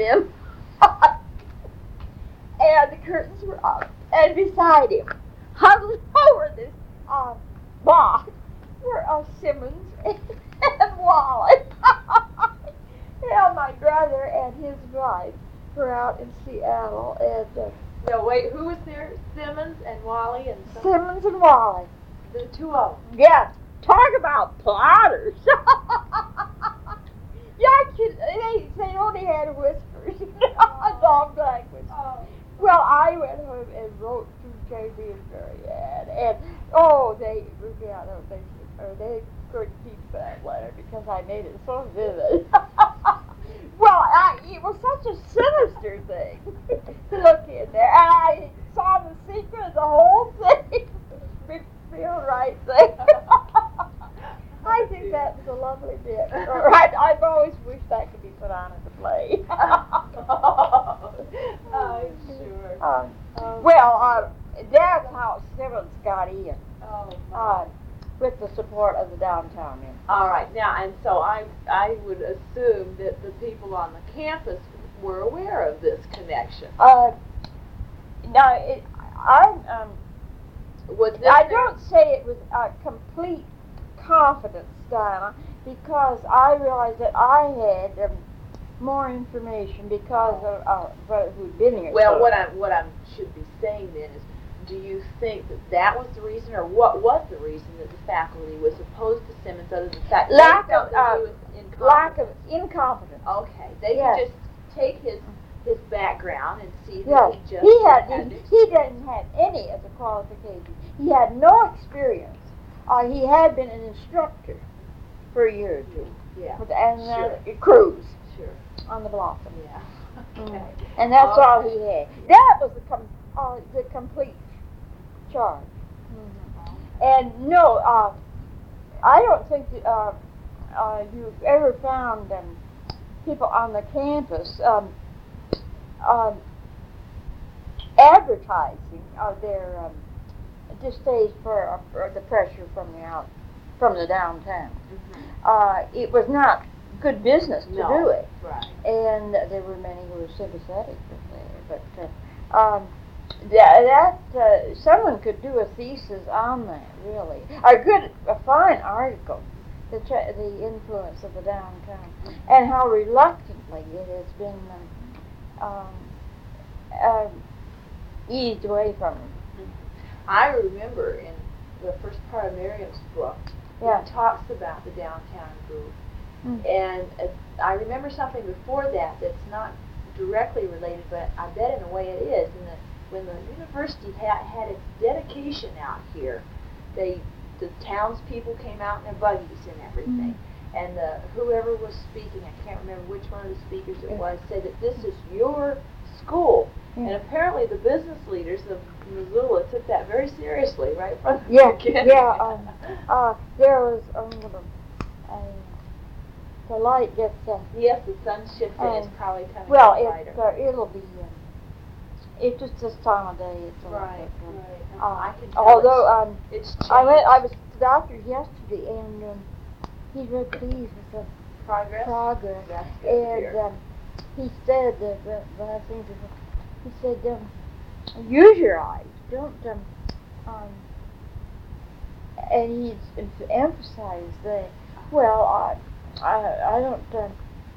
[SPEAKER 1] and the curtains were up, and beside him, huddled over this box, were Simmons and Wally. And my brother and his wife were out in Seattle, and
[SPEAKER 2] no, wait, who was there? Simmons and Wally and
[SPEAKER 1] Simmons and Wally.
[SPEAKER 2] The two of them.
[SPEAKER 1] Yes, talk about plotters. They only had whispers, long black whispers.
[SPEAKER 2] Oh.
[SPEAKER 1] Well, I went home and wrote to J.B. and Marianne, and they couldn't keep that letter because I made it so vivid. Well, it was such a sinister thing to look in there, and I saw the secret of the whole thing. Big feel right thing. I think that was a lovely bit. I've always wished that could be put on as a play.
[SPEAKER 2] Oh, sure.
[SPEAKER 1] Well, that's how Simmons got in.
[SPEAKER 2] Oh,
[SPEAKER 1] with the support of the downtown men.
[SPEAKER 2] All right, now, and so I would assume that the people on the campus were aware of this connection.
[SPEAKER 1] I don't say it with complete confidence, Dinah, because I realized that I had more information because of brother who'd been here.
[SPEAKER 2] Well, what I should be saying then is, do you think that was the reason, or what was the reason that the faculty was opposed to Simmons, other than the fact
[SPEAKER 1] lack
[SPEAKER 2] of
[SPEAKER 1] incompetence?
[SPEAKER 2] Okay, they could just take his background and see that he
[SPEAKER 1] didn't have any as a qualification. He had no experience. He had been an instructor for a year or two.
[SPEAKER 2] Yeah.
[SPEAKER 1] And cruise.
[SPEAKER 2] Sure.
[SPEAKER 1] On the Blossom.
[SPEAKER 2] Yeah. Okay.
[SPEAKER 1] And that's all he had. That was the complete charge. Mm-hmm. And no, I don't think that you've ever found people on the campus advertising their distaste for the pressure from the downtown.
[SPEAKER 2] Mm-hmm.
[SPEAKER 1] It was not good business to do it,
[SPEAKER 2] right.
[SPEAKER 1] And there were many who were sympathetic with it. But someone could do a thesis on that, really, a fine article, the influence of the downtown, and how reluctantly it has been eased away from it.
[SPEAKER 2] I remember in the first part of Miriam's book, it talks about the downtown group, and I remember something before that that's not directly related, but I bet in a way it is. When the university had its dedication out here, the townspeople came out in their buggies and everything, and whoever was speaking, I can't remember which one of the speakers it was, said that this is your school. And apparently the business leaders of Missoula took that very seriously, right from the beginning.
[SPEAKER 1] There was the light gets.
[SPEAKER 2] Yes, the sun shifts in. It's probably coming brighter.
[SPEAKER 1] It'll be. It's just this time of day. It's
[SPEAKER 2] right. I can tell.
[SPEAKER 1] Although
[SPEAKER 2] it's changed.
[SPEAKER 1] I was to the doctor yesterday, and he's very pleased with the
[SPEAKER 2] progress.
[SPEAKER 1] That's good. And he said that when I think of it. He said, use your eyes, don't, and he emphasized that, well, I don't,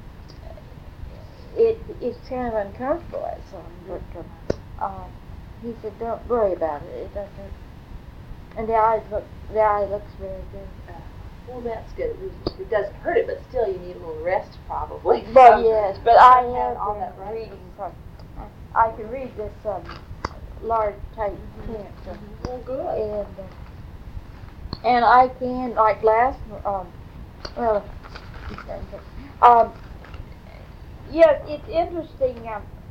[SPEAKER 1] it's kind of uncomfortable at some, but he said, don't worry about it, it doesn't, and the eye looks very good.
[SPEAKER 2] Well, that's good. It doesn't hurt it, but still you need a little rest probably.
[SPEAKER 1] Well, yes, but I have
[SPEAKER 2] all that
[SPEAKER 1] reading from. I can read this large type print.
[SPEAKER 2] Well, good.
[SPEAKER 1] And I can, like last, yes, it's interesting.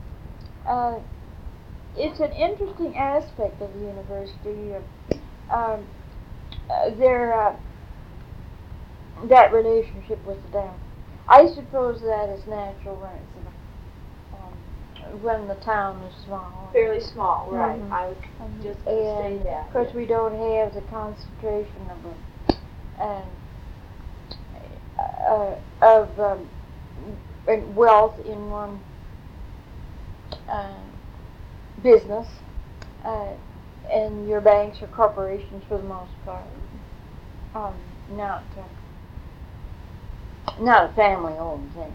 [SPEAKER 1] It's an interesting aspect of the university. That relationship with the town. I suppose that is natural when the town is small.
[SPEAKER 2] Fairly small, right. I was just going to say that.
[SPEAKER 1] Of course, we don't have the concentration of wealth in one business, and your banks are corporations for the most part. Not a family-owned thing.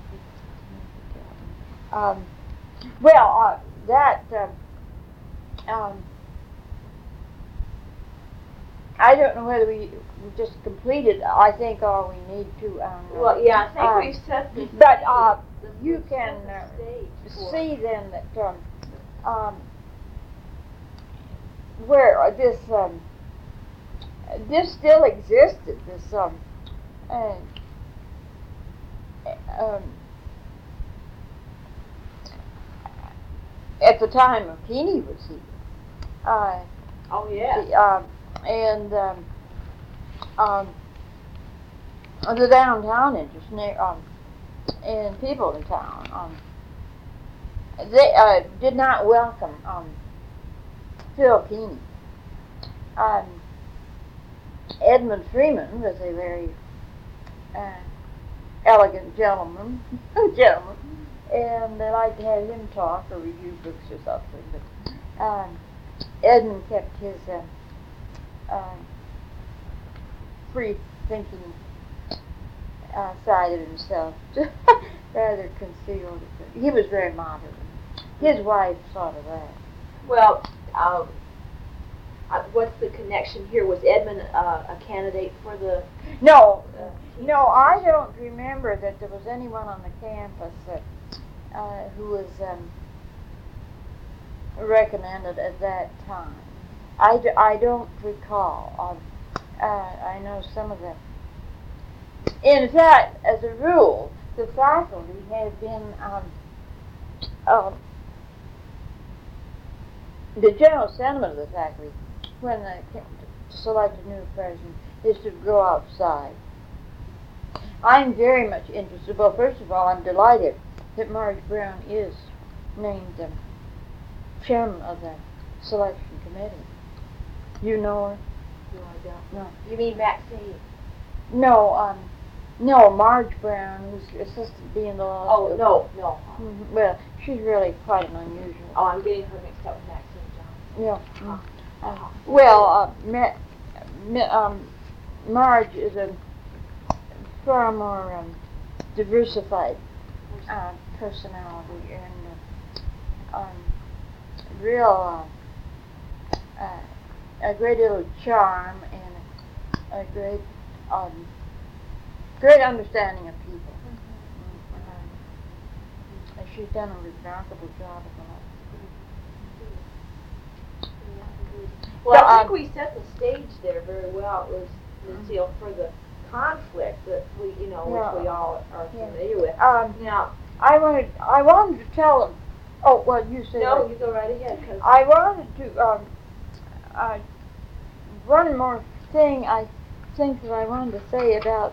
[SPEAKER 1] I don't know whether we just completed. I think all we need to.
[SPEAKER 2] Well, yeah, I think we've set the.
[SPEAKER 1] But you can see then that where this still existed. This at the time of Keeney was here.
[SPEAKER 2] Oh yeah.
[SPEAKER 1] The downtown interest and people in town. They did not welcome Phil Keeney. Edmund Freeman was a very elegant gentleman, and they liked to have him talk or review books or something. But Edmund kept his free-thinking side of himself rather concealed. He was very modern. His wife saw to that.
[SPEAKER 2] Well, what's the connection here? Was Edmund a candidate for the?
[SPEAKER 1] No, I don't remember that there was anyone on the campus who was recommended at that time. I don't recall. I know some of them. In fact, as a rule, the faculty have been the general sentiment of the faculty when they select a new president is to go outside. I'm very much interested. Well, first of all, I'm delighted that Marge Brown is named chairman of the selection committee. You know her?
[SPEAKER 2] No, I don't.
[SPEAKER 1] No.
[SPEAKER 2] You mean Maxine?
[SPEAKER 1] No, no, Marge Brown, who's assistant dean of the law
[SPEAKER 2] Oh,
[SPEAKER 1] school.
[SPEAKER 2] no.
[SPEAKER 1] Mm-hmm. Well, she's really quite an unusual.
[SPEAKER 2] Oh, I'm getting her mixed up with Maxine Johnson.
[SPEAKER 1] Yeah. Well, Marge is a far more diversified personality and real a great deal of charm and a great great understanding of people. And she's done a remarkable job of that.
[SPEAKER 2] Well, I think we set the stage there very well. It was, Lucille, for the conflict that which we all are familiar with. Now,
[SPEAKER 1] I wanted to tell them. Oh, well, you say.
[SPEAKER 2] No, you go right ahead. Cause
[SPEAKER 1] I wanted to. One more thing I think that I wanted to say about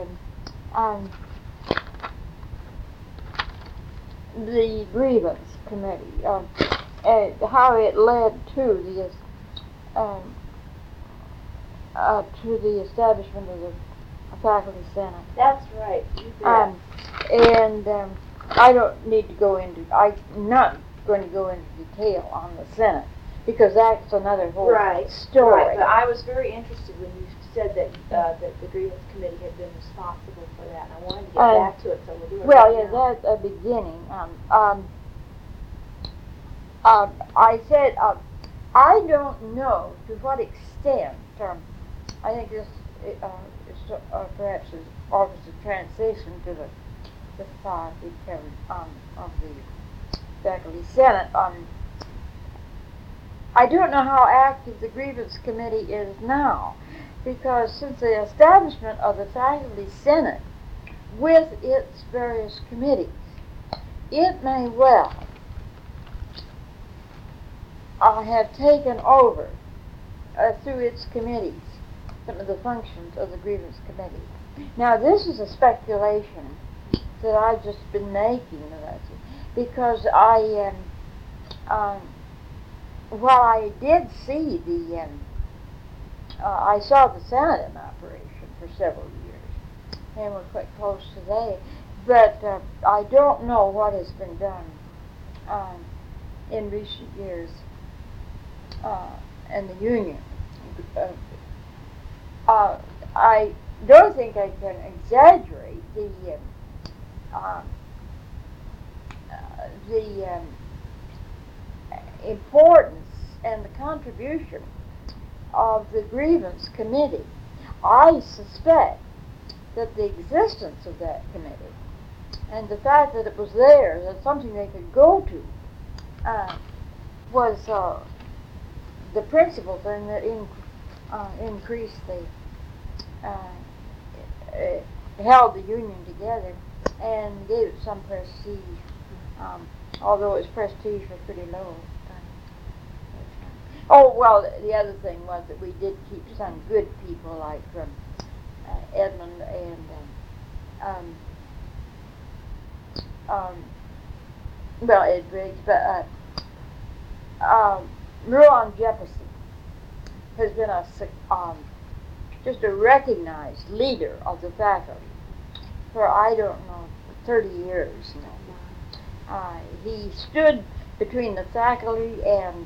[SPEAKER 1] the grievance committee, how it led to the establishment of the faculty senate.
[SPEAKER 2] That's right.
[SPEAKER 1] And I don't need to go into. I'm not going to go into detail on the senate because that's another whole story.
[SPEAKER 2] Right. But I was very interested when you said that that the grievance committee had been responsible for that, and I wanted to get back to it. So we'll do it.
[SPEAKER 1] Well,
[SPEAKER 2] right now.
[SPEAKER 1] That's a beginning. I said I don't know to what extent. I think this is perhaps is offers a transition to the society of the faculty senate. I don't know how active the grievance committee is now, because since the establishment of the faculty senate with its various committees, it may well have taken over through its committees some of the functions of the grievance committee. Now, this is a speculation that I've just been making, because while I did see I saw the Senate in operation for several years, and we're quite close today, but I don't know what has been done in recent years in the Union. I don't think I can exaggerate the importance and the contribution of the grievance committee. I suspect that the existence of that committee and the fact that it was there, that something they could go to, was the principal thing that increased held the Union together and gave it some prestige, although its prestige was pretty low. Oh, well, the other thing was that we did keep some good people like Edmund and Ed Briggs, but Merlon Jefferson has been just a recognized leader of the faculty for, I don't know, 30 years now. He stood between the faculty and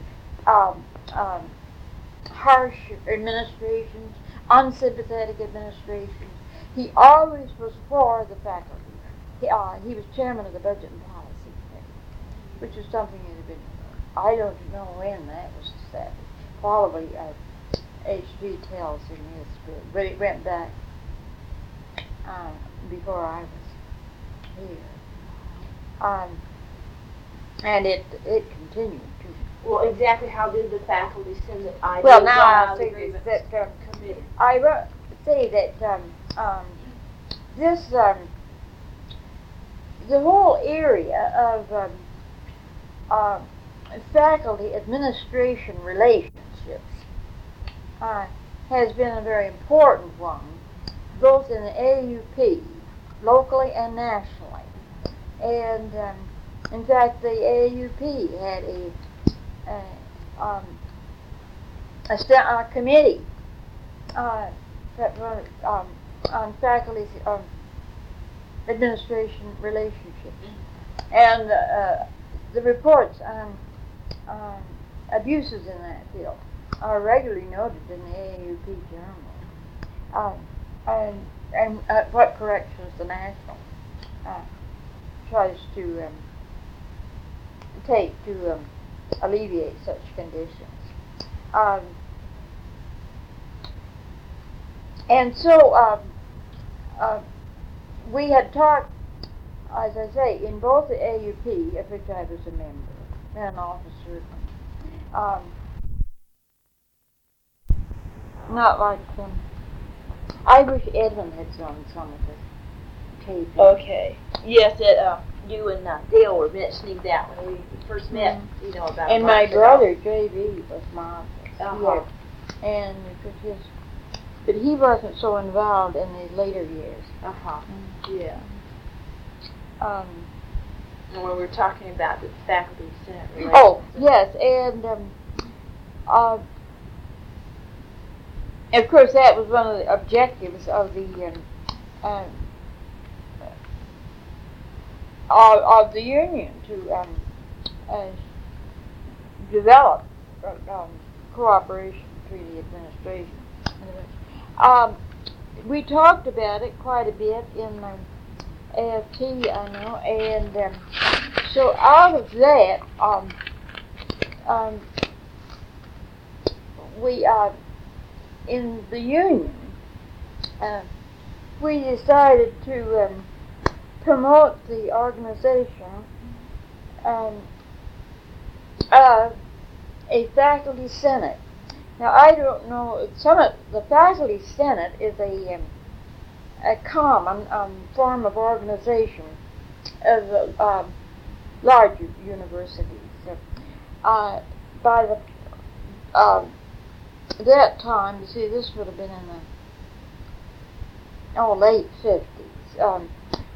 [SPEAKER 1] harsh administrations, unsympathetic administrations. He always was for the faculty. He was chairman of the Budget and Policy Committee, which is something that had been, I don't know when that was established. Probably H.G. tells in his book, but it went back before I was here. And it continued to.
[SPEAKER 2] Well, exactly how did the faculty senate identify
[SPEAKER 1] well, now I'll
[SPEAKER 2] the
[SPEAKER 1] say
[SPEAKER 2] grievance
[SPEAKER 1] that
[SPEAKER 2] committee?
[SPEAKER 1] I say that this the whole area of faculty administration relationships has been a very important one, both in the AUP locally and nationally. And in fact, the AAUP had a committee that was on faculty administration relationships, and the reports on abuses in that field are regularly noted in the AAUP journal. And what corrections the national tries to take to alleviate such conditions. And so we had talked, as I say, in both the AUP, of which I was a member, and an officer. Not like I wish Edwin had done some of this taping.
[SPEAKER 2] Okay. Yes, you and Dale were mentioning that when we first met, about.
[SPEAKER 1] And my brother, J.B., was marvelous. And but he wasn't so involved in the later years.
[SPEAKER 2] Yeah. And when we were talking about the faculty senate relations.
[SPEAKER 1] Oh, yes, and of course that was one of the objectives of the union to develop cooperation between the administration. We talked about it quite a bit in AFT, I know, and so out of that, we in the union, we decided to promote the organization of a faculty senate. Now, I don't know, the faculty senate is a common form of organization of larger universities. By that time, you see, this would have been in the late 50s.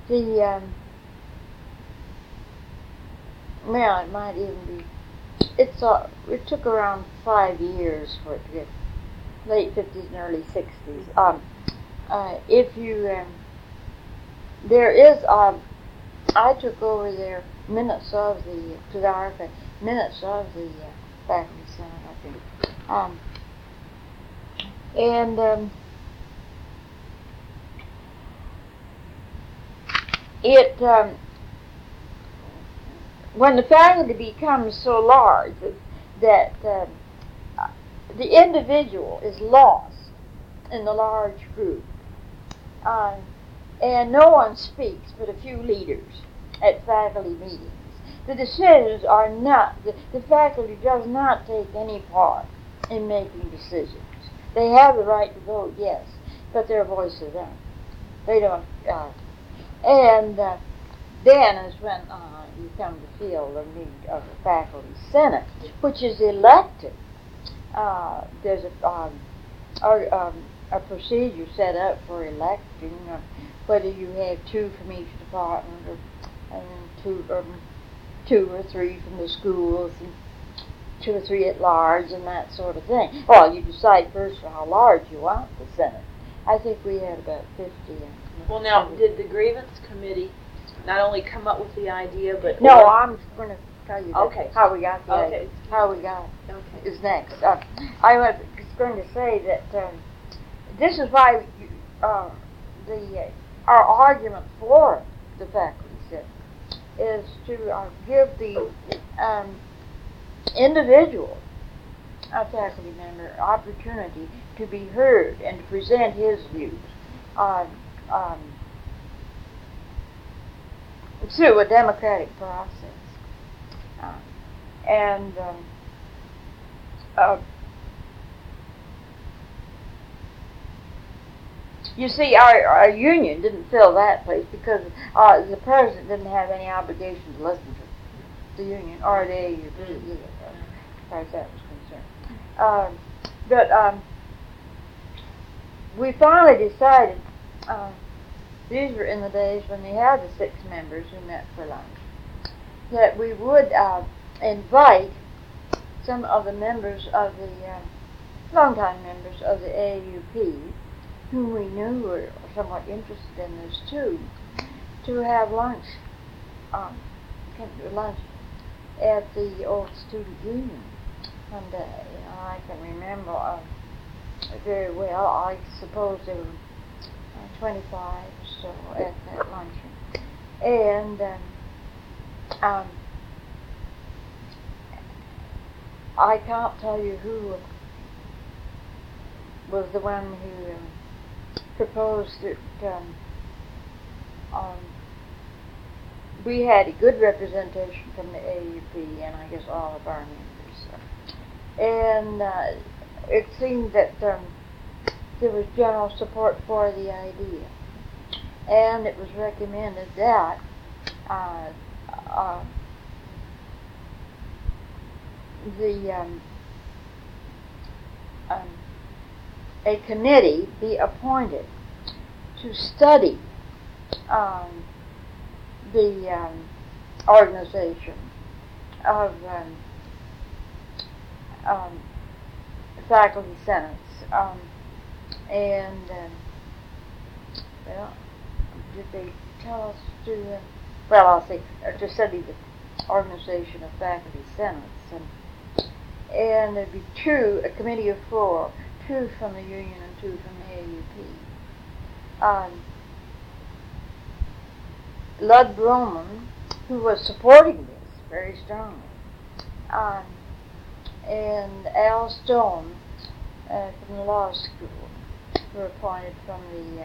[SPEAKER 1] It might even be. It took around 5 years for it to get late 50s and early 60s. There is, I took over their minutes of the faculty senate, I think. When the faculty becomes so large that the individual is lost in the large group, and no one speaks but a few leaders at faculty meetings. The decisions are not, the faculty does not take any part in making decisions. They have the right to vote, yes, but their voices aren't. They don't, then is when you come to feel the need of a faculty senate, which is elected. There's a procedure set up for electing, whether you have 2 from each department, and 2 or 3 from the schools, and 2 or 3 at large, and that sort of thing. Well, you decide first how large you want the senate. I think we had about 50.
[SPEAKER 2] Well, now, did the grievance committee not only come up with the idea, but...
[SPEAKER 1] No, I'm going to tell you how we got the
[SPEAKER 2] idea.
[SPEAKER 1] How we got it is next. I was going to say that this is why our argument for the faculty senate is to give the individual, a faculty member, opportunity to be heard and to present his views through a democratic process. You see, our union didn't fill that place because the president didn't have any obligation to listen to the union or the AUP either, as far as that was concerned. But we finally decided these were in the days when they had the 6 members who met for lunch, that we would invite some of the members of the longtime members of the AAUP, whom we knew were somewhat interested in this too, to have lunch at the old student union one day. I can remember very well. I suppose there were 25 or so at that luncheon, and I can't tell you who was the one who proposed that we had a good representation from the AUP, and I guess all of our members. And it seemed that there was general support for the idea, and it was recommended that a committee be appointed to study the organization of faculty senates, and well, did they tell us to? Well, I'll say to study the organization of faculty senates, and there'd be a committee of 4, 2 from the union and 2 from the AUP. Lud Broman, who was supporting this very strongly, and Al Stone from the law school were appointed from the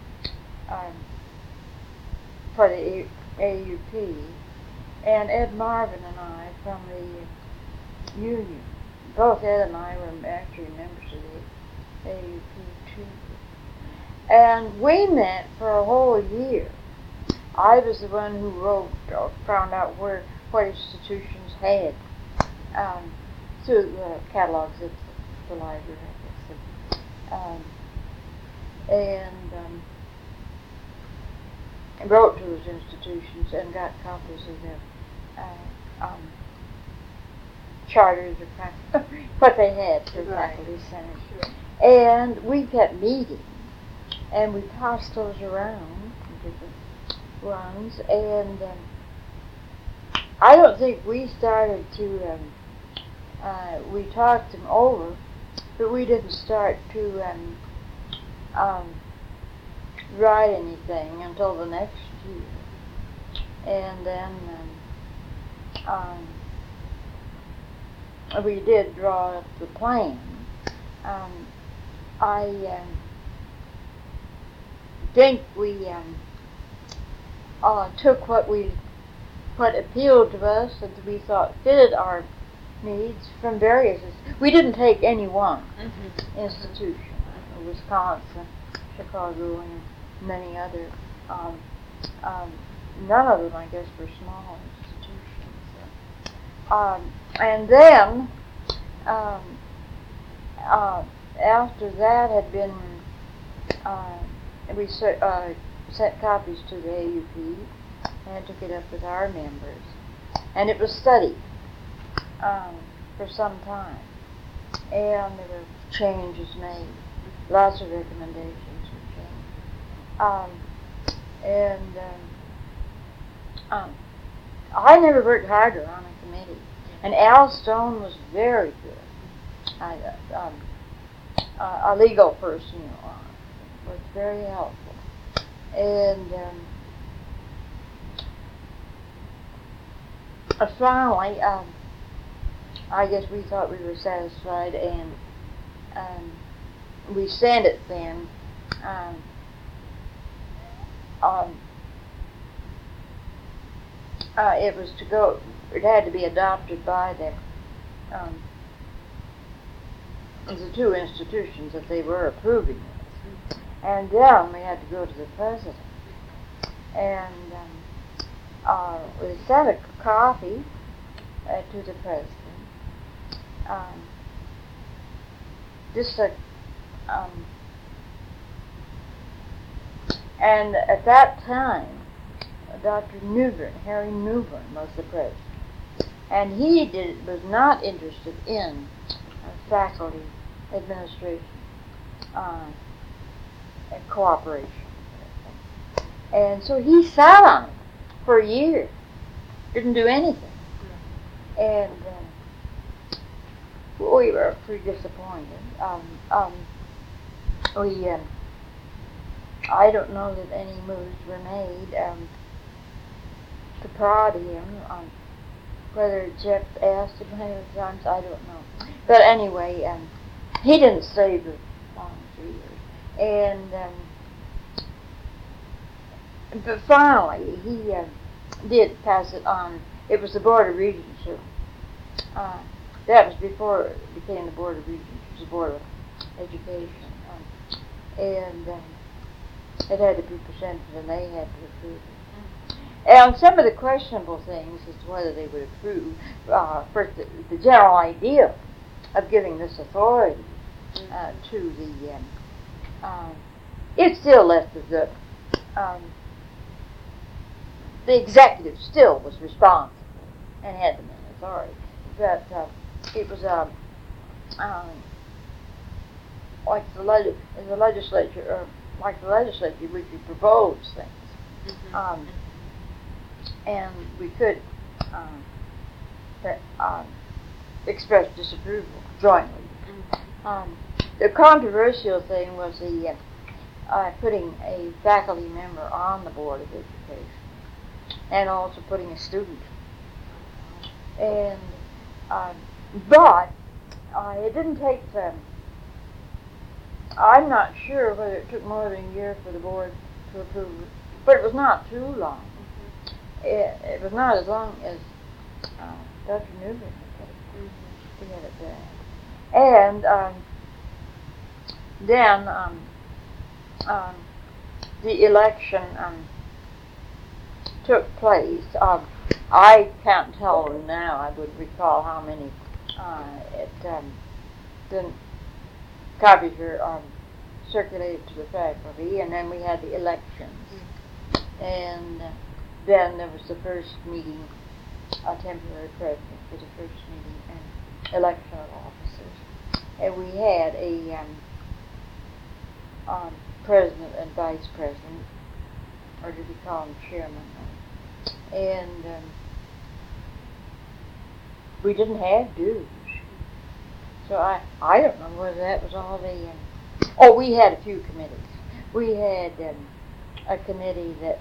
[SPEAKER 1] for the AUP, and Ed Marvin and I from the union. Both Ed and I were actually members of the AUP too. And we met for a whole year. I was the one who found out what institutions had through the catalogs at the library, I guess. And wrote to those institutions and got copies of their charters or what they had for faculty senate. Sure. And we kept meeting, and we passed those around, different ones, and I don't think we started to, we talked them over, but we didn't start to write anything until the next year. And then we did draw up the plan. I think we took what appealed to us and we thought fitted our needs from various. We didn't take any one institution. Wisconsin, Chicago, and many other. None of them, I guess, were small institutions. And then, after that had been, we sent copies to the AUP and took it up with our members, and it was studied for some time, and there were changes made. Lots of recommendations were changed. I never worked harder on a committee. And Al Stone was very good. A legal person, was very helpful. And finally, I guess we thought we were satisfied, and we sent it then. It was to go. It had to be adopted by the 2 institutions that they were approving this, and then we had to go to the president, and we sent a copy to the president. And at that time, Dr. Newbern, Harry Newbern, was the president. And he was not interested in faculty administration and cooperation. And so he sat on it for a year, didn't do anything. And we were pretty disappointed. I don't know that any moves were made to prod him. Whether Jeff asked him many times, I don't know. But anyway, he didn't stay for long 3 years. But finally, he did pass it on. It was the Board of Regents. That was before it became the Board of Regents. It was the Board of Education. And it had to be presented, and they had to approve it. And some of the questionable things as to whether they would approve, first, the general idea of giving this authority to the, it still left the executive still was responsible and had the main authority. But it was like the legislature, we could propose things. And we could express disapproval jointly. The controversial thing was the putting a faculty member on the Board of Education, and also putting a student. And but it didn't take I'm not sure whether it took more than a year for the board to approve it, but it was not too long. It was not as long as Dr. Newbern had it there. And then the election took place. I can't tell now. I would recall how many the copies were circulated to the faculty, and then we had the elections. And then there was the first meeting, a temporary president for the first meeting, and election of officers. And we had a president and vice president, or did we call him chairman? And we didn't have dues. So I don't know whether that was all the... we had a few committees. We had a committee that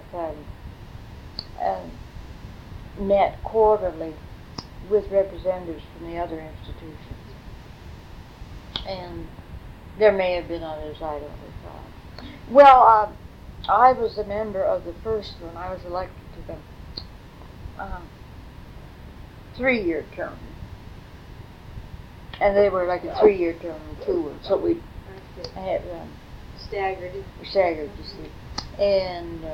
[SPEAKER 1] met quarterly with representatives from the other institutions. And there may have been others, I don't recall. Well, I was a member of the first one. I was elected to the 3-year term. And they were like a 3-year term too, so we had
[SPEAKER 2] staggered,
[SPEAKER 1] you see. And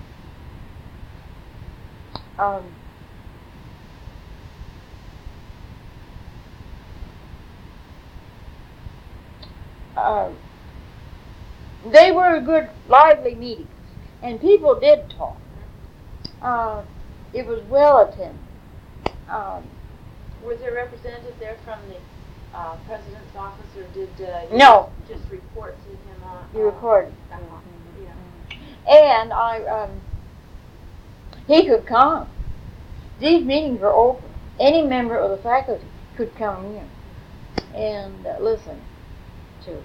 [SPEAKER 1] they were good, lively meetings, and people did talk. It was well attended.
[SPEAKER 2] Was there a representative there from the president's office, or did
[SPEAKER 1] no,
[SPEAKER 2] just report to him on?
[SPEAKER 1] You recorded.
[SPEAKER 2] Yeah.
[SPEAKER 1] And he could come. These meetings were open. Any member of the faculty could come in and listen to.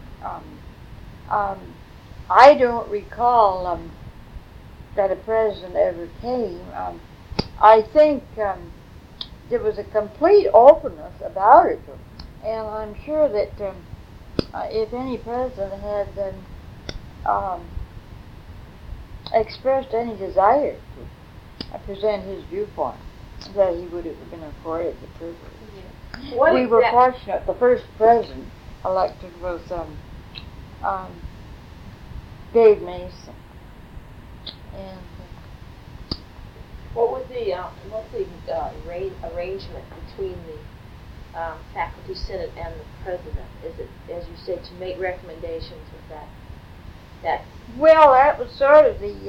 [SPEAKER 1] I don't recall that a president ever came. I think there was a complete openness about it, and I'm sure that if any president had expressed any desire to present his viewpoint, that he would have been accorded the privilege. We were fortunate. The first president elected was Dave Mason. And
[SPEAKER 2] what was the arrangement between the faculty senate and the president? Is it, as you said, to make recommendations with that? That's
[SPEAKER 1] well, that was sort of the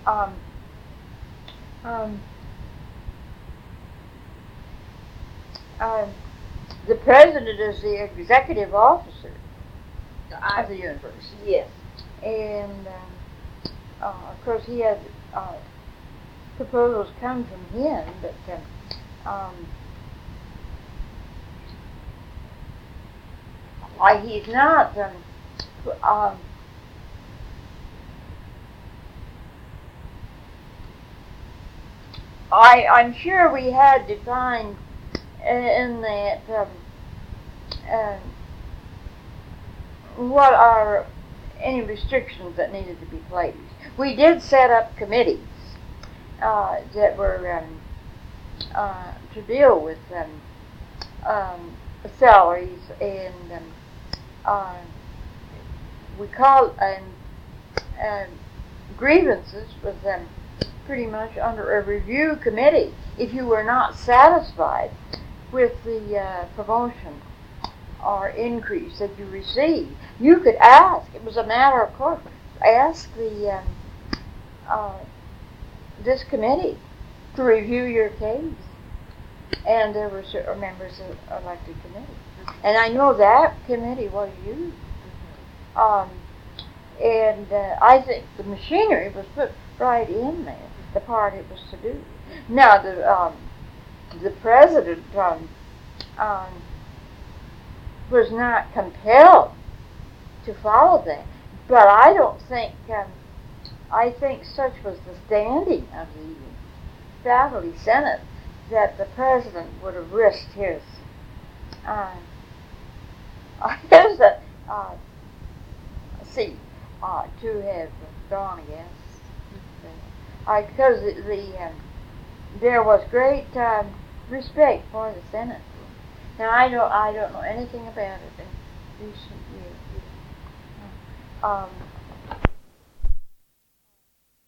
[SPEAKER 1] the president is the executive officer of the university.
[SPEAKER 2] Yes.
[SPEAKER 1] And of course, he had proposals come from him, but he's not. I'm sure we had defined in that what are any restrictions that needed to be placed. We did set up committees that were to deal with salaries, and we called grievances was pretty much under a review committee. If you were not satisfied with the promotion or increase that you received, you could ask. It was a matter of course. Ask the this committee to review your case, and there were certain members of the elected committee, and I know that committee was used. And I think the machinery was put right in there, the part it was to do. Now the president was not compelled to follow that, but I don't think. I think such was the standing of the faculty senate that the president would have risked his seat to have gone against, because there was great respect for the Senate. Now I don't know anything about it in recent years.